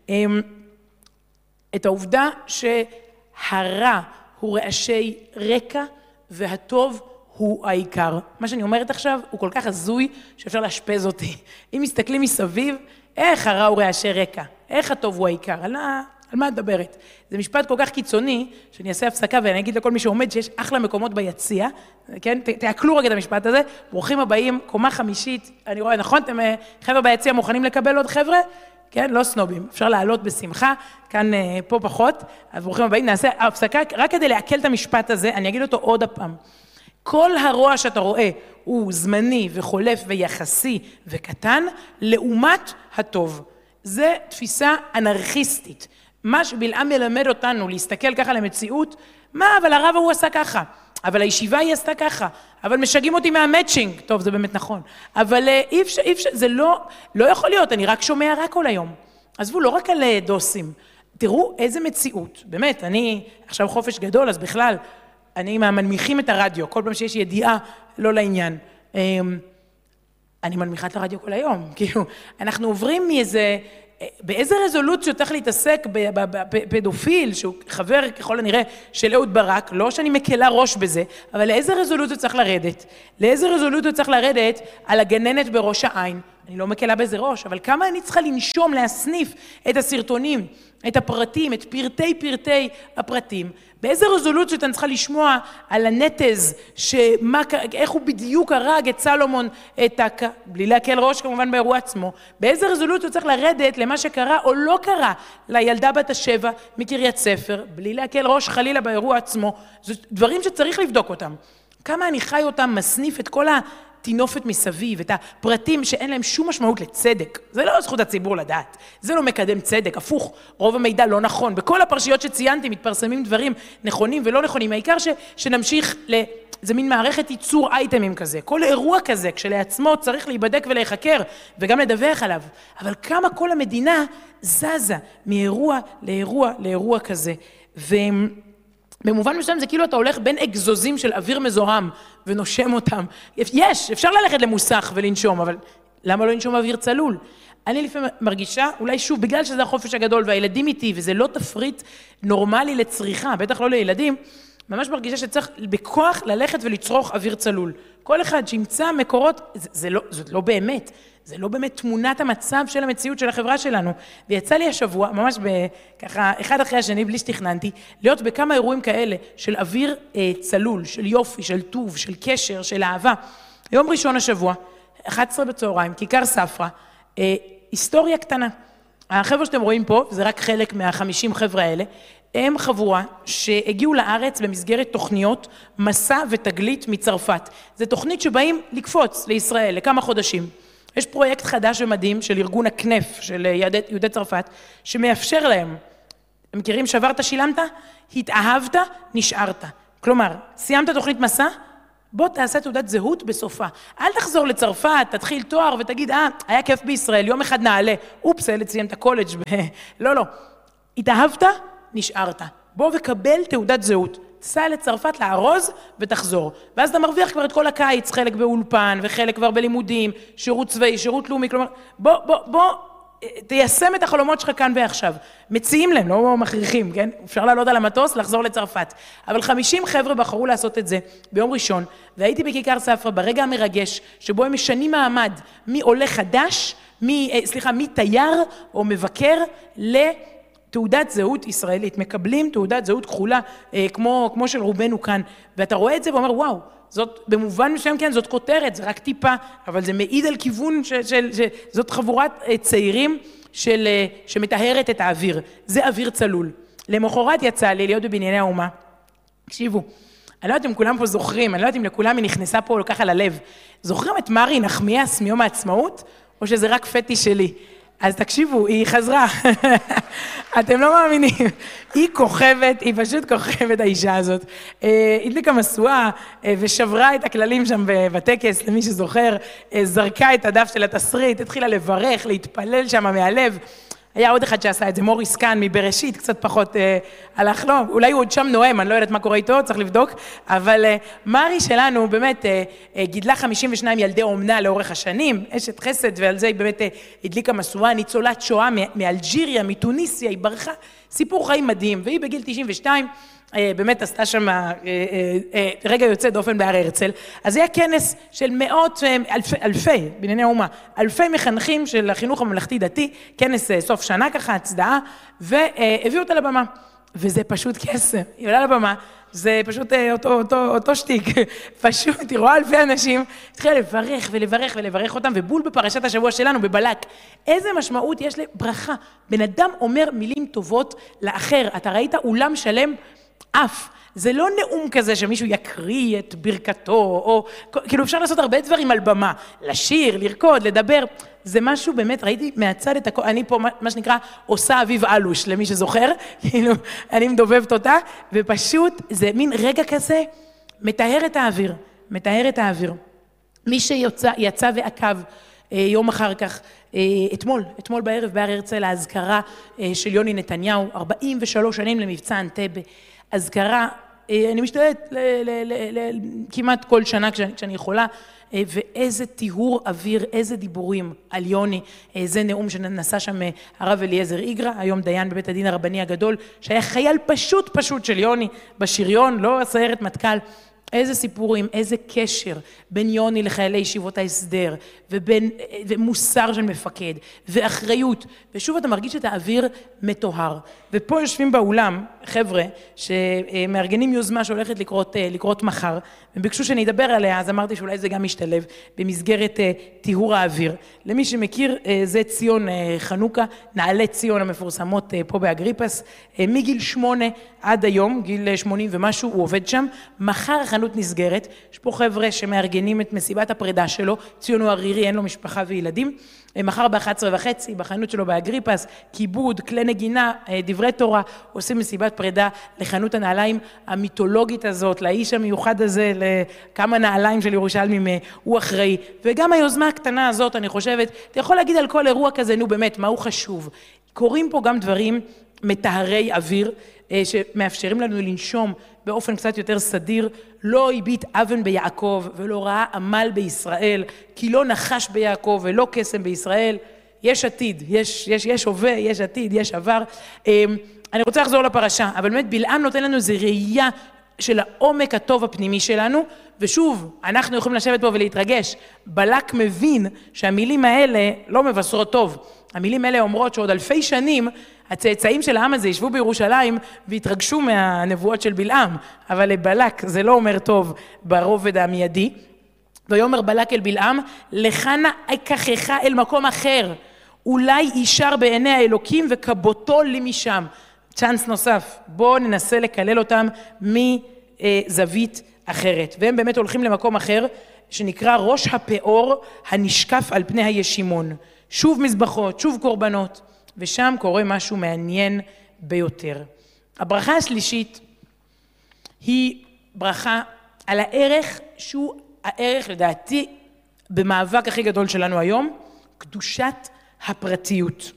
את העובדה שהרע הוא רעשי רקע והטוב הוא העיקר. מה שאני אומרת עכשיו הוא כל כך הזוי שאפשר להשפז אותי. אם מסתכלים מסביב, איך הרע הוא רעשי רקע? איך הטוב הוא העיקר? על, על מה את מדברת? זה משפט כל כך קיצוני שאני אעשה הפסקה ואני אגיד לכל מי שעומד שיש אחלה מקומות ביציע, כן? ת, תעכלו רגע את המשפט הזה. ברוכים הבאים, קומה חמישית. אני רואה, נכון? אתם חבר'ה ביציע מוכנים לקבל עוד חבר'ה? כן? לא סנובים. אפשר לעלות בשמחה. כאן פה פחות. אז ברוכים הבאים. נעשה הפסקה רק כדי לעכל את המשפט הזה. אני אגיד אותו עוד הפעם. כל הרוע שאתה רואה הוא זמני וחולף ויחסי וקטן, לעומת הטוב. זה תפיסה אנרכיסטית. מה שבלעם מלמד אותנו להסתכל ככה למציאות, מה, אבל הרב הוא עשה ככה, אבל הישיבה היא עשתה ככה, אבל משגעים אותי מהמאצ'ינג, טוב, זה באמת נכון, אבל אי אפשר, אי אפשר, זה לא, לא יכול להיות, אני רק שומע רק כל היום. עזבו, לא רק על דוסים, תראו איזה מציאות, באמת, אני עכשיו חופש גדול, אז בכלל, אני מנמיכים את הרדיו, כל פעם שיש ידיעה, לא לעניין. אני מנמיכה את הרדיו כל היום, כאילו, אנחנו עוברים מאיזה, באיזה רזולוציות צריך להתעסק בפדופיל, שהוא חבר ככל הנראה של אהוד ברק, לא שאני מקלה ראש בזה, אבל לאיזה רזולוציות צריך לרדת? לאיזה רזולוציות צריך לרדת על הגננת בראש העין? אני לא מקלה בזה ראש, אבל כמה אני צריכה לנשום, להסניף את הסרטונים, את הפרטים, את פרטי פרטי הפרטים, באיזה רזולוציות אני צריכה לשמוע על הנטז, שמה, איך הוא בדיוק הרג את סלומון טקה, בלי להקל ראש כמובן באירוע עצמו, באיזה רזולוציות צריך לרדת למה שקרה או לא קרה לילדה בת השבע מקריית ספר, בלי להקל ראש חלילה באירוע עצמו, זה דברים שצריך לבדוק אותם. כמה אני חי אותם, מסניף את כל התינופת מסביב, את הפרטים שאין להם שום משמעות לצדק. זה לא זכות הציבור לדעת, זה לא מקדם צדק, הפוך, רוב המידע לא נכון. בכל הפרשיות שציינתי מתפרסמים דברים נכונים ולא נכונים, העיקר ש, שנמשיך ל... זה מין מערכת ייצור אייטמים כזה. כל אירוע כזה, כשלעצמו צריך להיבדק ולהיחקר, וגם לדווח עליו. אבל כמה כל המדינה זזה מאירוע לאירוע לאירוע כזה. ו... במובן מסוים זה כאילו אתה הולך בין אגזוזים של אוויר מזוהם ונושם אותם. יש, אפשר ללכת למוסך ולנשום, אבל למה לא לנשום אוויר צלול? אני לפעמים מרגישה, אולי שוב, בגלל שזה החופש הגדול והילדים איתי, וזה לא תפריט נורמלי לצריכה, בטח לא לילדים, ממש מרגישה שצריך בכוח ללכת ולצרוך אוויר צלול. כל אחד שימצא מקורות, זה, זה, לא, זה לא באמת, זה לא באמת תמונת המצב של המציאות של החברה שלנו. ויצא לי השבוע, ממש ככה, אחד אחרי השני, בלי שתכננתי, להיות בכמה אירועים כאלה של אוויר אה, צלול, של יופי, של טוב, של קשר, של אהבה. יום ראשון השבוע, אחת עשרה בצהריים, כיכר ספרה, אה, היסטוריה קטנה. החבר'ה שאתם רואים פה, זה רק חלק מהחמישים חבר'ה האלה, הם חבורה שהגיעו לארץ במסגרת תוכניות מסע ותגלית מצרפת. זו תוכנית שבאים לקפוץ לישראל לכמה חודשים. יש פרויקט חדש ומדהים של ארגון הכנף של יהודי, יהודי צרפת, שמאפשר להם, הם מכירים שברת שילמת? התאהבת, נשארת. כלומר, סיימת תוכנית מסע? בוא תעשה תעודת זהות בסופה. אל תחזור לצרפת, תתחיל תואר ותגיד, אה, היה כיף בישראל, יום אחד נעלה. אופס, אלה סיימת הקולג' ב... לא, לא. התאהבת? נשארת. בוא וקבל תעודת זהות. סע לצרפת לארוז ותחזור. ואז אתה מרוויח כבר את כל הקיץ, חלק באולפן וחלק כבר בלימודים, שירות צבאי, שירות לאומי, כלומר, בוא, בוא, בוא, תיישם את החלומות שלך כאן ועכשיו. מציעים להם, לא מכריחים, כן? אפשר לעלות על המטוס, לחזור לצרפת. אבל חמישים חבר'ה בחרו לעשות את זה ביום ראשון, והייתי בכיכר ספרא ברגע המרגש, שבו הם משנים מעמד מעולה חדש, מ, סליחה, מתייר או מבקר לתעודת זהות ישראלית. מקבלים תעודת זהות כחולה, כמו, כמו של רובנו כאן. ואתה רואה את זה ואומר, וואו, זאת, במובן מסוים, כן, זאת כותרת, זה רק טיפה, אבל זה מעיד על כיוון של, של, של זאת חבורת צעירים של, שמטהרת את האוויר. זה אוויר צלול. למחרת יצא לי להיות בבנייני האומה. תקשיבו, אני לא יודעת אם כולם פה זוכרים, אני לא יודעת אם לכולם היא נכנסה פה ככה ללב. זוכרים את מרי נחמיאס מיום העצמאות, או שזה רק פטי שלי? אז תקשיבו, היא חזרה. אתם לא מאמינים. היא כוכבת, היא פשוט כוכבת האישה הזאת. הדליקה משואה ושברה את הכללים שם בטקס, למי שזוכר, זרקה את הדף של התסריט, התחילה לברך, להתפלל שם מהלב. היה עוד אחד שעשה את זה, מוריס קאן מבראשית, קצת פחות אה, הלך לו, אולי הוא עוד שם נואם, אני לא יודעת מה קורה איתו, צריך לבדוק, אבל אה, מרי שלנו באמת אה, אה, גידלה חמישים ושניים ילדי אומנה לאורך השנים, אשת חסד, ועל זה היא באמת אה, הדליקה משואה, ניצולת שואה מאלג'יריה, מתוניסיה, היא ברחה, סיפור חיים מדהים, והיא בגיל תשעים ושתיים, באמת עשתה שם רגע יוצא דופן בהר הרצל, אז היה כנס של מאות, אלפי, אלפי, בענייני האומה, אלפי מחנכים של החינוך הממלכתי דתי, כנס סוף שנה ככה, הצדעה, והביאו אותה לבמה, וזה פשוט קסם, היא עולה לבמה, זה פשוט אותו, אותו, אותו שטיק, פשוט, היא רואה אלפי אנשים, התחילה לברך ולברך ולברך אותם, ובול בפרשת השבוע שלנו, בבלק, איזה משמעות יש לברכה, בן אדם אומר מילים טובות לאחר, אתה ראית אולם שלם, אף, זה לא נאום כזה שמישהו יקריא את ברכתו, או כאילו אפשר לעשות הרבה דברים על במה, לשיר, לרקוד, לדבר, זה משהו באמת, ראיתי מהצד את הכל, אני פה מה שנקרא עושה אביב אלוש, למי שזוכר, כאילו אני מדובבת אותה, ופשוט זה מין רגע כזה, מטהר את האוויר, מטהר את האוויר. מי שיצא יצא ועקב יום אחר כך, אתמול, אתמול בערב בהר הרצל, ההזכרה של יוני נתניהו, ארבעים ושלוש שנים למבצע אנטבה, הזכרה, אני משתדלת כמעט כל שנה כשאני יכולה, ואיזה טיהור אוויר, איזה דיבורים על יוני, זה נאום שנשא שם הרב אליעזר איגרא, היום דיין בבית הדין הרבני הגדול, שהיה חייל פשוט פשוט של יוני בשריון, לא הסיירת מטכ"ל, איזה סיפורים, איזה קשר בין יוני לחיילי ישיבות ההסדר, ובין, ומוסר של מפקד, ואחריות, ושוב אתה מרגיש את האוויר מטוהר. ופה יושבים באולם חבר'ה שמארגנים יוזמה שהולכת לקרות, לקרות מחר, הם ביקשו שאני אדבר עליה, אז אמרתי שאולי זה גם משתלב במסגרת טיהור האוויר. למי שמכיר, זה ציון חנוכה, נעלי ציון המפורסמות פה באגריפס, מגיל שמונה עד היום, גיל שמונים ומשהו, הוא עובד שם, מחר החנות נסגרת, יש פה חבר'ה שמארגנים את מסיבת הפרידה שלו, ציון הוא ערירי, אין לו משפחה וילדים, מחר ב-אחת עשרה וחצי, בחנות שלו באגריפס, כיבוד, כלי נגינה, דברי תורה, עושים מסיבת פרידה לחנות הנעליים המיתולוגית הזאת, לאיש המיוחד הזה, לכמה נעליים של ירושלמים הוא אחראי, וגם היוזמה הקטנה הזאת, אני חושבת, אתה יכול להגיד על כל אירוע כזה, נו באמת, מה הוא חשוב? קוראים פה גם דברים מטהרי אוויר, שמאפשרים לנו לנשום באופן קצת יותר סדיר, לא הביט אבן ביעקב ולא ראה עמל בישראל, כי לא נחש ביעקב ולא קסם בישראל, יש עתיד, יש, יש, יש הווה, יש עתיד, יש עבר. אני רוצה לחזור לפרשה, אבל באמת בלעם נותן לנו איזו ראייה של העומק הטוב הפנימי שלנו, ושוב, אנחנו יכולים לשבת פה ולהתרגש. בלק מבין שהמילים האלה לא מבשרות טוב. המילים האלה אומרות שעוד אלפי שנים, הצאצאים של העם הזה ישבו בירושלים והתרגשו מהנבואות של בלעם, אבל לבלק זה לא אומר טוב ברובד המיידי. ויאמר בלק אל בלעם, לך נא אקחך אל מקום אחר, אולי יישר בעיני האלוקים וקבותו לי משם. צ'אנס נוסף, בואו ננסה לקלל אותם מזווית אחרת. והם באמת הולכים למקום אחר, שנקרא ראש הפאור הנשקף על פני הישימון. שוב מזבחות, שוב קורבנות, ושם קורה משהו מעניין ביותר. הברכה השלישית היא ברכה על הערך שהוא הערך לדעתי במאבק הכי גדול שלנו היום, קדושת הפרטיות.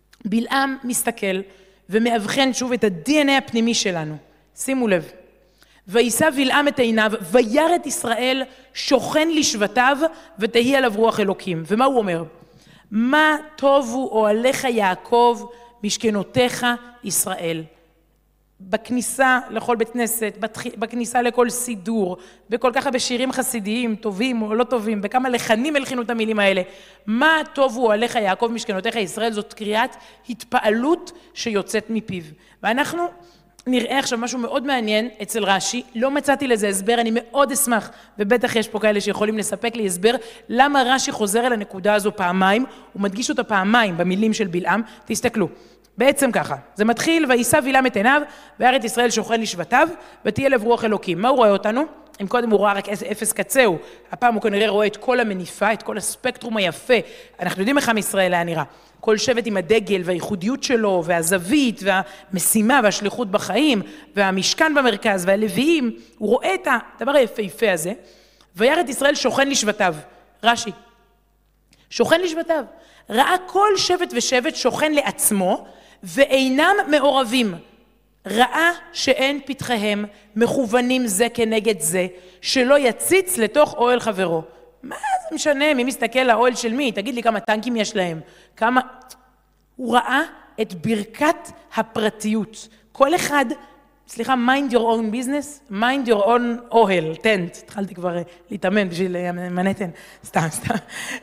בלעם מסתכל ומאבחן שוב את ה-די אן איי הפנימי שלנו. שימו לב, וישא בלעם את עיניו, וירא את ישראל שוכן לשבטיו, ותהי עליו רוח אלוקים. ומה הוא אומר? מה טובו אוהליך יעקב, משכנותיך ישראל. בכניסה לכל בית כנסת, בכניסה לכל סידור, בכל כך הרבה שירים חסידיים, טובים או לא טובים, בכמה לחנים הלחינו את המילים האלה. מה טובו אוהליך יעקב, משכנותיך ישראל, זאת קריאת התפעלות שיוצאת מפיו. ואנחנו נראה עכשיו משהו מאוד מעניין אצל רש"י, לא מצאתי לזה הסבר, אני מאוד אשמח, ובטח יש פה כאלה שיכולים לספק לי הסבר, למה רש"י חוזר אל הנקודה הזו פעמיים, הוא מדגיש אותה פעמיים במילים של בלעם, תסתכלו. בעצם ככה, זה מתחיל, וישא בלעם את עיניו, וירא את ישראל שוכן לשבטיו, ותהיה לב רוח אלוקים. מה הוא רואה אותנו? אם קודם הוא רואה רק אפס קצהו, הפעם הוא כנראה רואה את כל המניפה, את כל הספקטרום היפה. אנחנו יודעים איך עם ישראל היה נראה. כל שבט עם הדגל והייחודיות שלו, והזווית, והמשימה והשליחות בחיים, והמשכן במרכז, והלוויים, הוא רואה את הדבר היפהפה הזה, וירא את ישראל שוכן לשבטיו. רש"י, שוכן לשבטיו. ראה כל שבט ושבט שוכן לעצמו, ואינם מעורבים. ראה שאין פתחיהם מכוונים זה כנגד זה, שלא יציץ לתוך אוהל חברו. מה זה משנה? מי מסתכל לאוהל של מי? תגיד לי כמה טנקים יש להם. כמה... הוא ראה את ברכת הפרטיות. כל אחד, סליחה, mind your own business, mind your own אוהל, טנט. התחלתי כבר להתאמן בשביל מנהטן. סתם, סתם.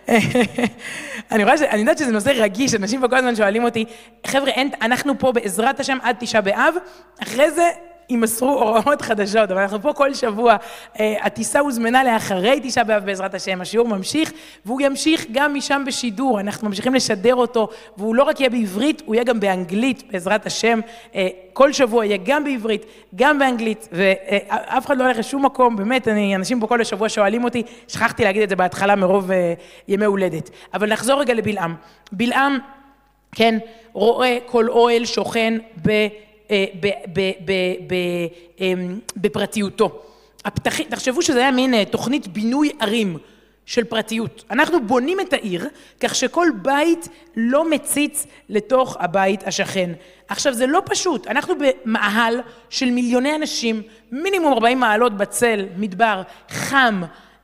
אני רואה ש... אני יודעת שזה נושא רגיש, אנשים פה כל הזמן שואלים אותי, חבר'ה, אנחנו פה בעזרת השם עד תשעה באב, אחרי זה ימסרו הוראות חדשות, אבל אנחנו פה כל שבוע, הטיסה הוזמנה לאחרי תשעה באב בעזרת השם, השיעור ממשיך, והוא ימשיך גם משם בשידור, אנחנו ממשיכים לשדר אותו, והוא לא רק יהיה בעברית, הוא יהיה גם באנגלית בעזרת השם, כל שבוע יהיה גם בעברית, גם באנגלית, ואף אחד לא הולך לשום מקום, באמת, אני, אנשים פה כל השבוע שואלים אותי, שכחתי להגיד את זה בהתחלה מרוב ימי הולדת, אבל נחזור רגע לבלעם. בלעם, כן, רואה כל אוהל שוכן ב... בפרטיותו. תחשבו שזה היה מין תוכנית בינוי ערים של פרטיות. אנחנו בונים את העיר כך שכל בית לא מציץ לתוך הבית השכן. עכשיו זה לא פשוט, אנחנו במאהל של מיליוני אנשים, מינימום ארבעים מעלות בצל, מדבר, חם,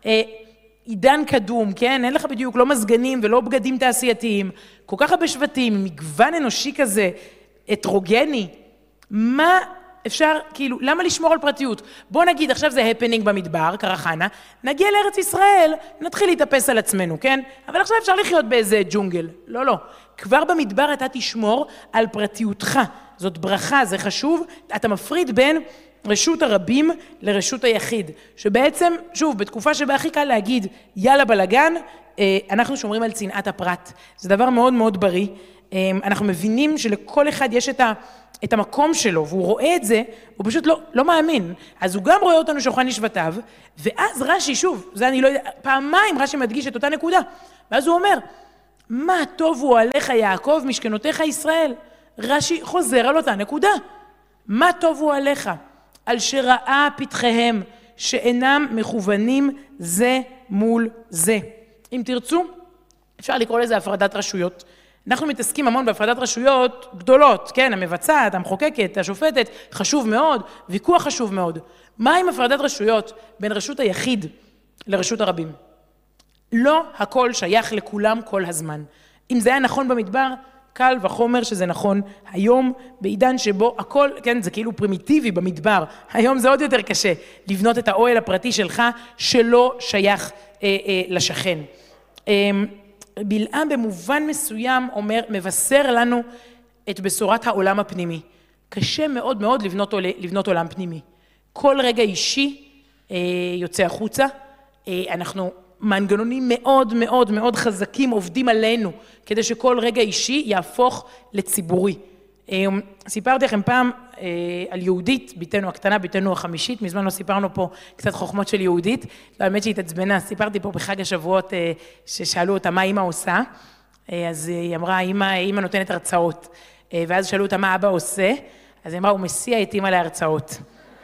עידן קדום, כן? אין לך בדיוק לא מזגנים ולא בגדים תעשייתיים, כל כך הרבה שבטים, מגוון אנושי כזה, הטרוגני, מה אפשר, כאילו, למה לשמור על פרטיות? בוא נגיד, עכשיו זה הפנינג במדבר, קרחנה, נגיע לארץ ישראל, נתחיל להתאפס על עצמנו, כן? אבל עכשיו אפשר לחיות באיזה ג'ונגל. לא, לא. כבר במדבר אתה תשמור על פרטיותך. זאת ברכה, זה חשוב. אתה מפריד בין רשות הרבים לרשות היחיד. שבעצם, שוב, בתקופה שבה הכי קל להגיד, יאללה בלגן, אנחנו שומרים על צנעת הפרט. זה דבר מאוד מאוד בריא. אנחנו מבינים שלכל אחד יש את ה... את המקום שלו, והוא רואה את זה, הוא פשוט לא, לא מאמין. אז הוא גם רואה אותנו שוכן לשבטיו, ואז רש"י, שוב, זה אני לא יודע, פעמיים רש"י מדגיש את אותה נקודה, ואז הוא אומר, מה טובו עליך יעקב, משכנותיך ישראל? רש"י חוזר על אותה נקודה. מה טובו עליך? על שראה פתחיהם, שאינם מכוונים זה מול זה. אם תרצו, אפשר לקרוא לזה הפרדת רשויות. אנחנו מתעסקים המון בהפרדת רשויות גדולות, כן, המבצעת, המחוקקת, השופטת, חשוב מאוד, ויכוח חשוב מאוד. מה עם הפרדת רשויות בין רשות היחיד לרשות הרבים? לא הכל שייך לכולם כל הזמן. אם זה היה נכון במדבר, קל וחומר שזה נכון היום, בעידן שבו הכל, כן, זה כאילו פרימיטיבי במדבר. היום זה עוד יותר קשה, לבנות את האוהל הפרטי שלך שלא שייך אה, אה, לשכן. אה, בלעם במובן מסוים אומר, מבשר לנו את בשורת העולם הפנימי. קשה מאוד מאוד לבנות, לבנות עולם פנימי. כל רגע אישי אה, יוצא החוצה, אה, אנחנו מנגנונים מאוד מאוד מאוד חזקים עובדים עלינו, כדי שכל רגע אישי יהפוך לציבורי. אה, סיפרתי לכם פעם אה, על יהודית, ביתנו הקטנה, ביתנו החמישית, מזמן לא סיפרנו פה קצת חוכמות של יהודית, באמת שהיא התעצבנה, סיפרתי פה בחג השבועות אה, ששאלו אותה מה אמא עושה, אה, אז היא אמרה, אמא, אמא נותנת הרצאות, אה, ואז שאלו אותה מה אבא עושה, אז היא אמרה, הוא מסיע את אמא להרצאות.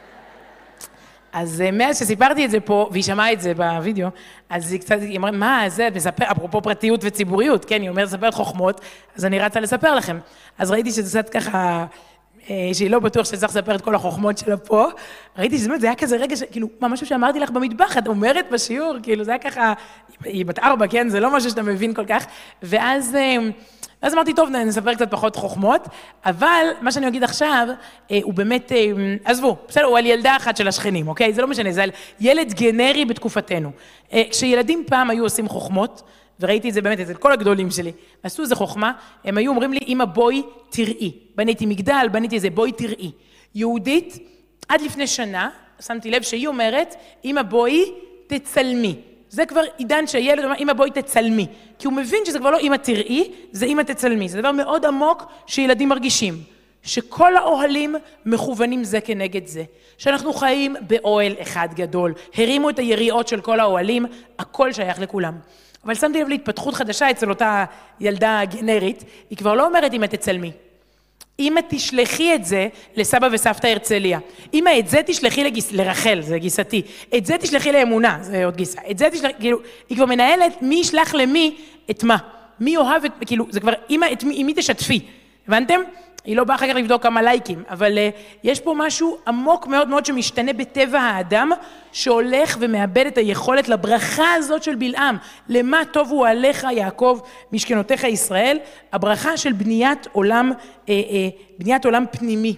אז מאז שסיפרתי את זה פה, והיא שמעה את זה בווידאו, אז היא קצת, היא אמרה, מה זה, את מספר, אפרופו פרטיות וציבוריות, כן, היא אומרת, ספרת חוכמות, אז אני רצה לספר לכם. אז ראיתי שזה קצת ככה שהיא לא בטוח שצריך לספר את כל החוכמות שלה פה. ראיתי שזה היה כזה רגע, כאילו, מה, משהו שאמרתי לך במטבח, את אומרת בשיעור, כאילו, זה היה ככה, היא בת ארבע, כן? זה לא משהו שאתה מבין כל כך. ואז, אז אמרתי, טוב, נספר קצת פחות חוכמות, אבל מה שאני אגיד עכשיו, הוא באמת, עזבו, בסדר, הוא על ילדה אחת של השכנים, אוקיי? זה לא משנה, זה על ילד גנרי בתקופתנו. כשילדים פעם היו עושים חוכמות, וראיתי את זה באמת, את כל הגדולים שלי, עשו איזה חוכמה, הם היו אומרים לי, אמא בואי תראי, בניתי מגדל, בניתי איזה בואי תראי. יהודית, עד לפני שנה, שמתי לב שהיא אומרת, אמא בואי תצלמי. זה כבר עידן שהילד אומר, אמא בואי תצלמי. כי הוא מבין שזה כבר לא אמא תראי, זה אמא תצלמי. זה דבר מאוד עמוק שילדים מרגישים. שכל האוהלים מכוונים זה כנגד זה. שאנחנו חיים באוהל אחד גדול. הרימו את היריעות של כל האוהלים, הכל שייך לכולם. אבל שמתי לב להתפתחות חדשה אצל אותה ילדה גנרית, היא כבר לא אומרת אמא תצלמי. אמא תשלחי את זה לסבא וסבתא הרצליה. אמא את זה תשלחי לגיס, לרחל, זה גיסתי. את זה תשלחי לאמונה, זה עוד גיסה. את זה תשלחי, כאילו, היא כבר מנהלת מי ישלח למי את מה. מי אוהב את, כאילו, זה כבר אמא, את מי, מי תשתפי. הבנתם? היא לא באה אחר כך לבדוק כמה לייקים, אבל uh, יש פה משהו עמוק מאוד מאוד שמשתנה בטבע האדם, שהולך ומאבד את היכולת לברכה הזאת של בלעם. למה טובו עליך יעקב משכנותיך ישראל, הברכה של בניית עולם, uh, uh, בניית עולם פנימי.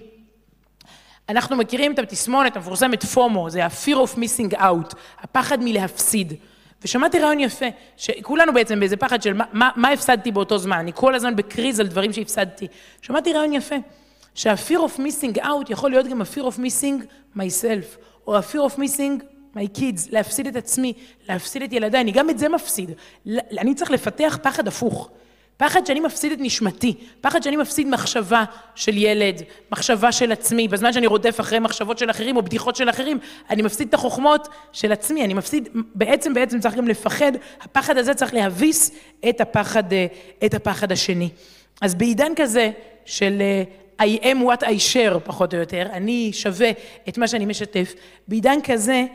אנחנו מכירים את התסמונת המפורסמת פומו, זה ה-fear of missing out, הפחד מלהפסיד. ושמעתי רעיון יפה, שכולנו בעצם באיזה פחד של מה, מה, מה הפסדתי באותו זמן, אני כל הזמן בקריז על דברים שהפסדתי. שמעתי רעיון יפה, שה-fear of missing out יכול להיות גם ה-fear of missing myself, או ה-fear of missing my kids, להפסיד את עצמי, להפסיד את ילדיי, אני גם את זה מפסיד. אני צריך לפתח פחד הפוך. פחד שאני מפסיד את נשמתי, פחד שאני מפסיד מחשבה של ילד, מחשבה של עצמי, בזמן שאני רודף אחרי מחשבות של אחרים או בדיחות של אחרים, אני מפסיד את החוכמות של עצמי, אני מפסיד, בעצם בעצם צריך גם לפחד, הפחד הזה צריך להביס את הפחד, את הפחד השני. אז בעידן כזה של I am what I share, פחות או יותר, אני שווה את מה שאני משתף, בעידן כזה,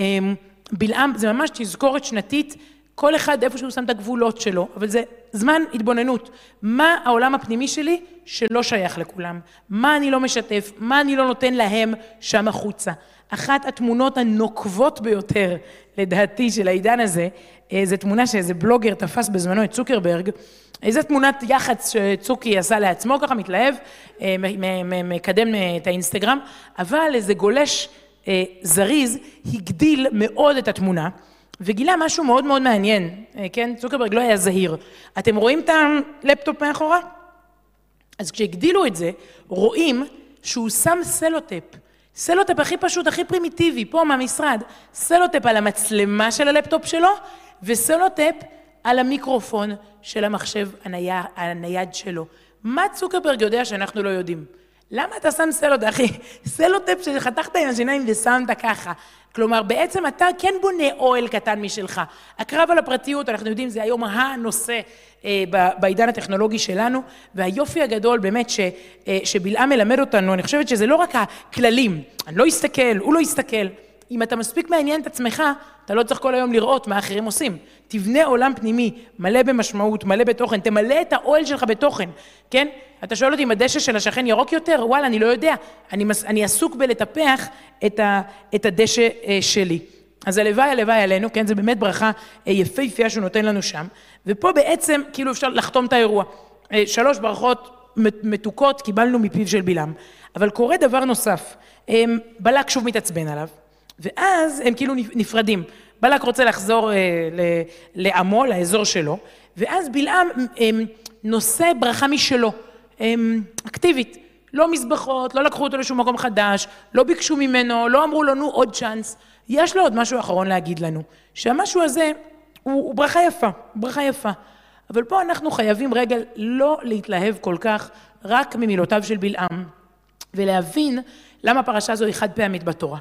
בלעם, זה ממש תזכורת שנתית, כל אחד איפה שהוא שם את הגבולות שלו, אבל זה זמן התבוננות. מה העולם הפנימי שלי שלא שייך לכולם? מה אני לא משתף? מה אני לא נותן להם שם החוצה? אחת התמונות הנוקבות ביותר, לדעתי, של העידן הזה, זו תמונה שאיזה בלוגר תפס בזמנו את צוקרברג, איזו תמונת יח"צ שצוקי עשה לעצמו, ככה מתלהב, מקדם את האינסטגרם, אבל איזה גולש זריז הגדיל מאוד את התמונה, וגילה משהו מאוד מאוד מעניין, כן? צוקרברג לא היה זהיר. אתם רואים את הלפטופ מאחורה? אז כשהגדילו את זה, רואים שהוא שם סלוטפ. סלוטפ הכי פשוט, הכי פרימיטיבי, פה מהמשרד. סלוטפ על המצלמה של הלפטופ שלו, וסלוטפ על המיקרופון של המחשב הנייד, הנייד שלו. מה צוקרברג יודע שאנחנו לא יודעים? למה אתה שם סלוטפ, אחי? סלוטפ שחתכת עם השיניים ושמת ככה. כלומר, בעצם אתה כן בונה אוהל קטן משלך. הקרב על הפרטיות, אנחנו יודעים, זה היום הנושא אה, בעידן הטכנולוגי שלנו, והיופי הגדול באמת ש, אה, שבלעם מלמד אותנו, אני חושבת שזה לא רק הכללים, אני לא אסתכל, הוא לא יסתכל. אם אתה מספיק מעניין את עצמך, אתה לא צריך כל היום לראות מה אחרים עושים. תבנה עולם פנימי, מלא במשמעות, מלא בתוכן, תמלא את האוהל שלך בתוכן, כן? אתה שואל אותי אם הדשא של השכן ירוק יותר? וואלה, אני לא יודע. אני, אני עסוק בלטפח את, ה, את הדשא שלי. אז הלוואי, הלוואי עלינו, כן? זה באמת ברכה יפהפייה שהוא נותן לנו שם. ופה בעצם, כאילו אפשר לחתום את האירוע. שלוש ברכות מתוקות קיבלנו מפיו של בלעם. אבל קורה דבר נוסף. בלק שוב מתעצבן עליו. ואז הם כאילו נפרדים. בלק רוצה לחזור לעמו, לאזור שלו, ואז בלעם נושא ברכה משלו, אקטיבית. לא מזבחות, לא לקחו אותו לשום מקום חדש, לא ביקשו ממנו, לא אמרו לנו עוד צ'אנס. יש לו עוד משהו אחרון להגיד לנו, שהמשהו הזה הוא, הוא ברכה יפה, ברכה יפה. אבל פה אנחנו חייבים רגע לא להתלהב כל כך רק ממילותיו של בלעם, ולהבין למה הפרשה הזו היא חד פעמית בתורה.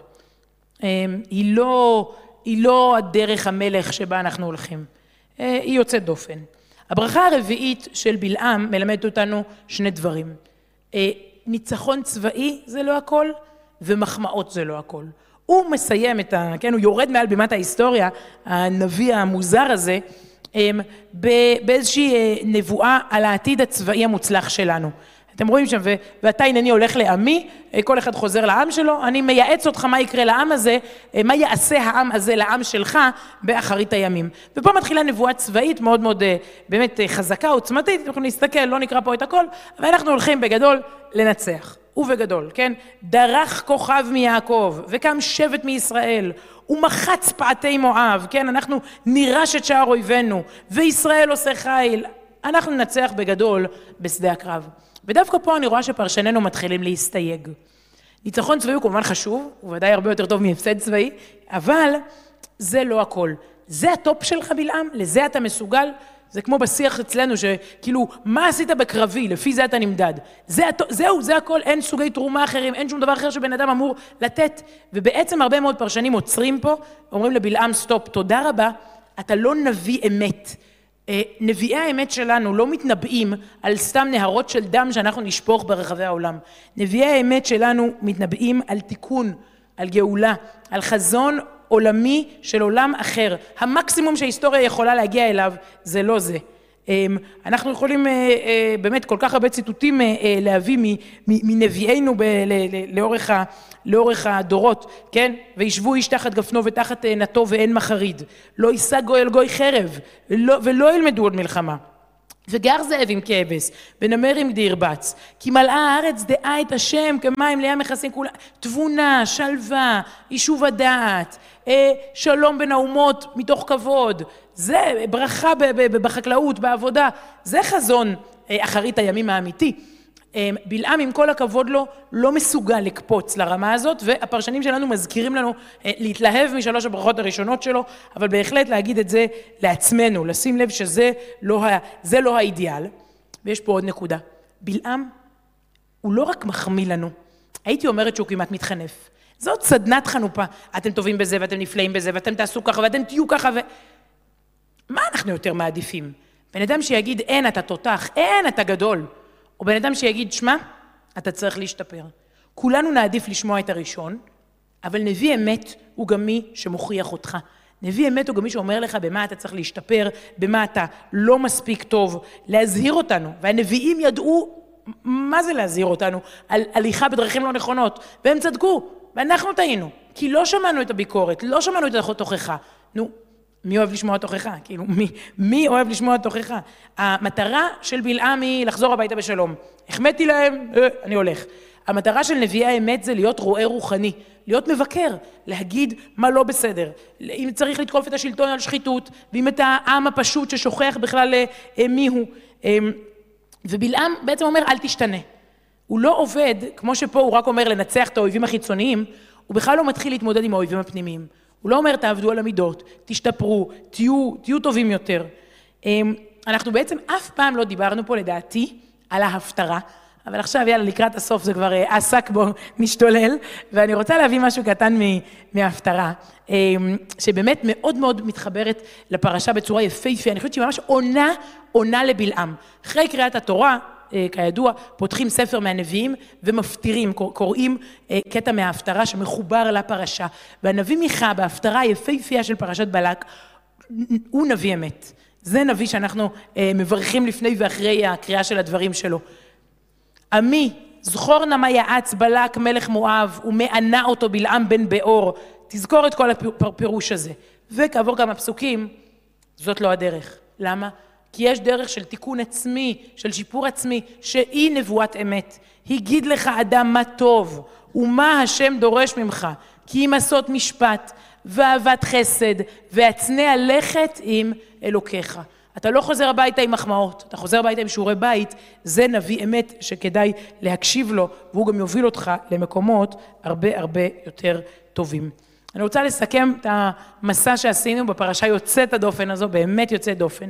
היא לא, היא לא הדרך המלך שבה אנחנו הולכים, היא יוצאת דופן. הברכה הרביעית של בלעם מלמדת אותנו שני דברים. ניצחון צבאי זה לא הכל, ומחמאות זה לא הכל. הוא מסיים את ה... כן, הוא יורד מעל בימת ההיסטוריה, הנביא המוזר הזה, באיזושהי נבואה על העתיד הצבאי המוצלח שלנו. אתם רואים שם, ו- ואתה הנני הולך לעמי, כל אחד חוזר לעם שלו, אני מייעץ אותך מה יקרה לעם הזה, מה יעשה העם הזה לעם שלך באחרית הימים. ופה מתחילה נבואה צבאית מאוד מאוד באמת חזקה, עוצמתית, אנחנו נסתכל, לא נקרא פה את הכל, אבל אנחנו הולכים בגדול לנצח. ובגדול, כן? דרך כוכב מיעקב, וקם שבט מישראל, ומחץ פעתי מואב, כן? אנחנו נירש את שער אויבינו, וישראל עושה חיל. אנחנו ננצח בגדול בשדה הקרב. ודווקא פה אני רואה שפרשננו מתחילים להסתייג. ניצחון צבאי הוא כמובן חשוב, הוא ודאי הרבה יותר טוב מהפסד צבאי, אבל זה לא הכל. זה הטופ שלך בלעם, לזה אתה מסוגל, זה כמו בשיח אצלנו, שכאילו, מה עשית בקרבי? לפי זה אתה נמדד. זה, זהו, זה הכל, אין סוגי תרומה אחרים, אין שום דבר אחר שבן אדם אמור לתת. ובעצם הרבה מאוד פרשנים עוצרים פה, אומרים לבלעם, סטופ, תודה רבה, אתה לא נביא אמת. נביאי האמת שלנו לא מתנבאים על סתם נהרות של דם שאנחנו נשפוך ברחבי העולם. נביאי האמת שלנו מתנבאים על תיקון, על גאולה, על חזון עולמי של עולם אחר. המקסימום שההיסטוריה יכולה להגיע אליו זה לא זה. אנחנו יכולים באמת כל כך הרבה ציטוטים להביא מנביאינו לאורך ה... לאורך הדורות, כן? וישבו איש תחת גפנו ותחת נתו ואין מחריד. לא יישא גוי אל גוי חרב, ולא, ולא ילמדו עוד מלחמה. וגר זאב עם כבש, ונמר עם גדי ירבץ. כי מלאה הארץ דעה את השם, כמים לים מכסים כולה. תבונה, שלווה, יישוב הדעת, שלום בין האומות מתוך כבוד. זה ברכה בחקלאות, בעבודה. זה חזון אחרית הימים האמיתי. בלעם עם כל הכבוד לו לא מסוגל לקפוץ לרמה הזאת, והפרשנים שלנו מזכירים לנו להתלהב משלוש הברכות הראשונות שלו, אבל בהחלט להגיד את זה לעצמנו, לשים לב שזה לא, זה לא האידיאל. ויש פה עוד נקודה. בלעם הוא לא רק מחמיא לנו, הייתי אומרת שהוא כמעט מתחנף. זאת סדנת חנופה, אתם טובים בזה ואתם נפלאים בזה ואתם תעשו ככה ואתם תהיו ככה ו... מה אנחנו יותר מעדיפים? בן אדם שיגיד אין אתה תותח, אין אתה גדול, או בן אדם שיגיד, שמה, אתה צריך להשתפר. כולנו נעדיף לשמוע את הראשון, אבל נביא אמת הוא גם מי שמוכיח אותך. נביא אמת הוא גם מי שאומר לך במה אתה צריך להשתפר, במה אתה לא מספיק טוב, להזהיר אותנו. והנביאים ידעו מה זה להזהיר אותנו, על הליכה בדרכים לא נכונות, והם צדקו, ואנחנו טעינו, כי לא שמענו את הביקורת, לא שמענו את התוכחה. נו, מי אוהב לשמוע תוכחה? כאילו, מי, מי אוהב לשמוע תוכחה? המטרה של בלעם היא לחזור הביתה בשלום. החמאתי להם, אה, אני הולך. המטרה של נביאי האמת זה להיות רועה רוחני, להיות מבקר, להגיד מה לא בסדר. אם צריך לתקוף את השלטון על שחיתות, ואם את העם הפשוט ששוכח בכלל אה, מי הוא. אה, ובלעם בעצם אומר, אל תשתנה. הוא לא עובד, כמו שפה הוא רק אומר לנצח את האויבים החיצוניים, הוא בכלל לא מתחיל להתמודד עם האויבים הפנימיים. הוא לא אומר, תעבדו על המידות, תשתפרו, תהיו, תהיו טובים יותר. אנחנו בעצם אף פעם לא דיברנו פה לדעתי על ההפטרה, אבל עכשיו יאללה, לקראת הסוף זה כבר עסק בו משתולל, ואני רוצה להביא משהו קטן מההפטרה, שבאמת מאוד מאוד מתחברת לפרשה בצורה יפהפייה, אני חושבת שהיא ממש עונה, עונה לבלעם. אחרי קריאת התורה, כידוע, פותחים ספר מהנביאים ומפטירים, קוראים קטע מההפטרה שמחובר לפרשה. והנביא מיכה בהפטרה היפהפייה של פרשת בלק, הוא נביא אמת. זה נביא שאנחנו מברכים לפני ואחרי הקריאה של הדברים שלו. עמי, זכור נא מה יעץ בלק מלך מואב ומענה אותו בלעם בן באור. תזכור את כל הפירוש הזה. וכעבור כמה פסוקים, זאת לא הדרך. למה? כי יש דרך של תיקון עצמי, של שיפור עצמי, שהיא נבואת אמת. הגיד לך אדם מה טוב, ומה השם דורש ממך, כי אם עשות משפט, ואהבת חסד, והצנע לכת עם אלוקיך. אתה לא חוזר הביתה עם מחמאות, אתה חוזר הביתה עם שיעורי בית, זה נביא אמת שכדאי להקשיב לו, והוא גם יוביל אותך למקומות הרבה הרבה יותר טובים. אני רוצה לסכם את המסע שעשינו בפרשה יוצאת הדופן הזו, באמת יוצאת דופן.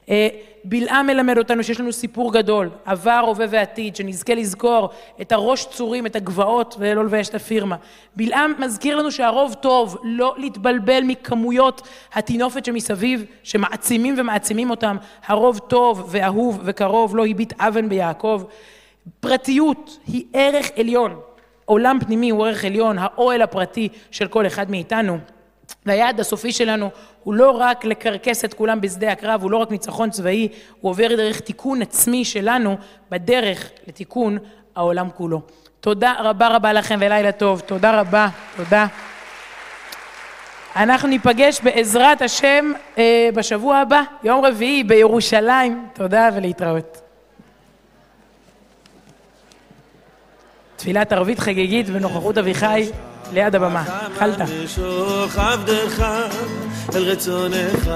בלעם מלמד אותנו שיש לנו סיפור גדול, עבר, הווה ועתיד, שנזכה לזכור את הראש צורים, את הגבעות, ולא לבייש את הפירמה. בלעם מזכיר לנו שהרוב טוב, לא להתבלבל מכמויות התינופת שמסביב, שמעצימים ומעצימים אותם. הרוב טוב ואהוב וקרוב, לא הביט אבן ביעקב. פרטיות היא ערך עליון. עולם פנימי הוא ערך עליון, האוהל הפרטי של כל אחד מאיתנו. והיעד הסופי שלנו הוא לא רק לקרקס את כולם בשדה הקרב, הוא לא רק ניצחון צבאי, הוא עובר דרך תיקון עצמי שלנו בדרך לתיקון העולם כולו. תודה רבה רבה לכם ולילה טוב, תודה רבה, תודה. אנחנו ניפגש בעזרת השם אה, בשבוע הבא, יום רביעי בירושלים. תודה ולהתראות. תפילת ערבית חגיגית בנוכחות אביחי ליד הבמה. חלת. משוך עבדך אל רצונך.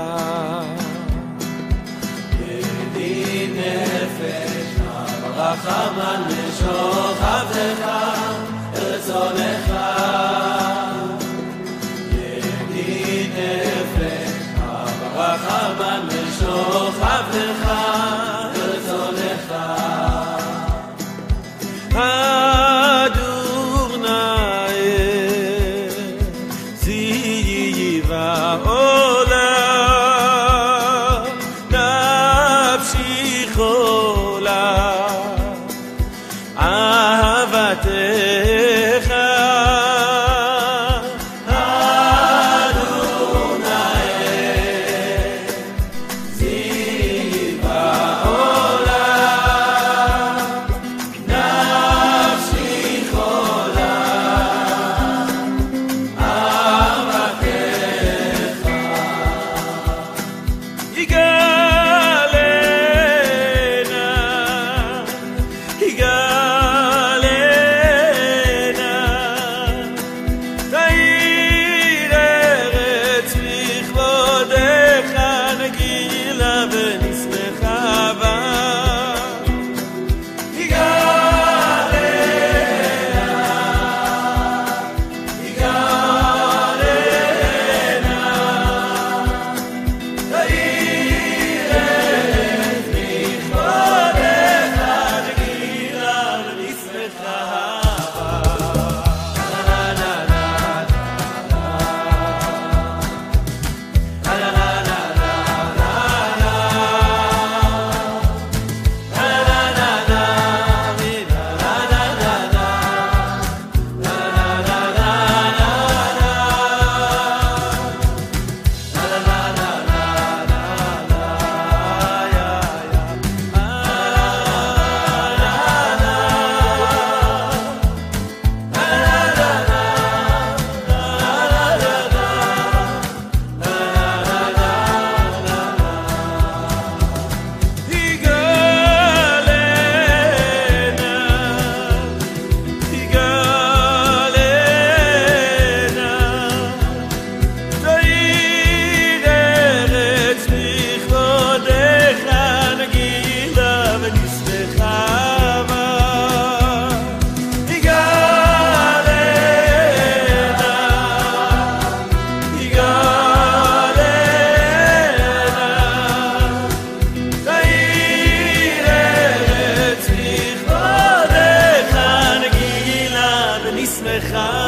ידי נפש הרחמן משוך עבדך אל רצונך. ידי נפש הרחמן משוך עבדך אל רצונך. הדור נאה זיווה עולה נפשי חולה אהבתך הדור נאה זיווה עולה נפשי חולה אהבתך יגאלנה יגאלנה תאיר ארץ לכבודך נגילה ונשמחה בה. לך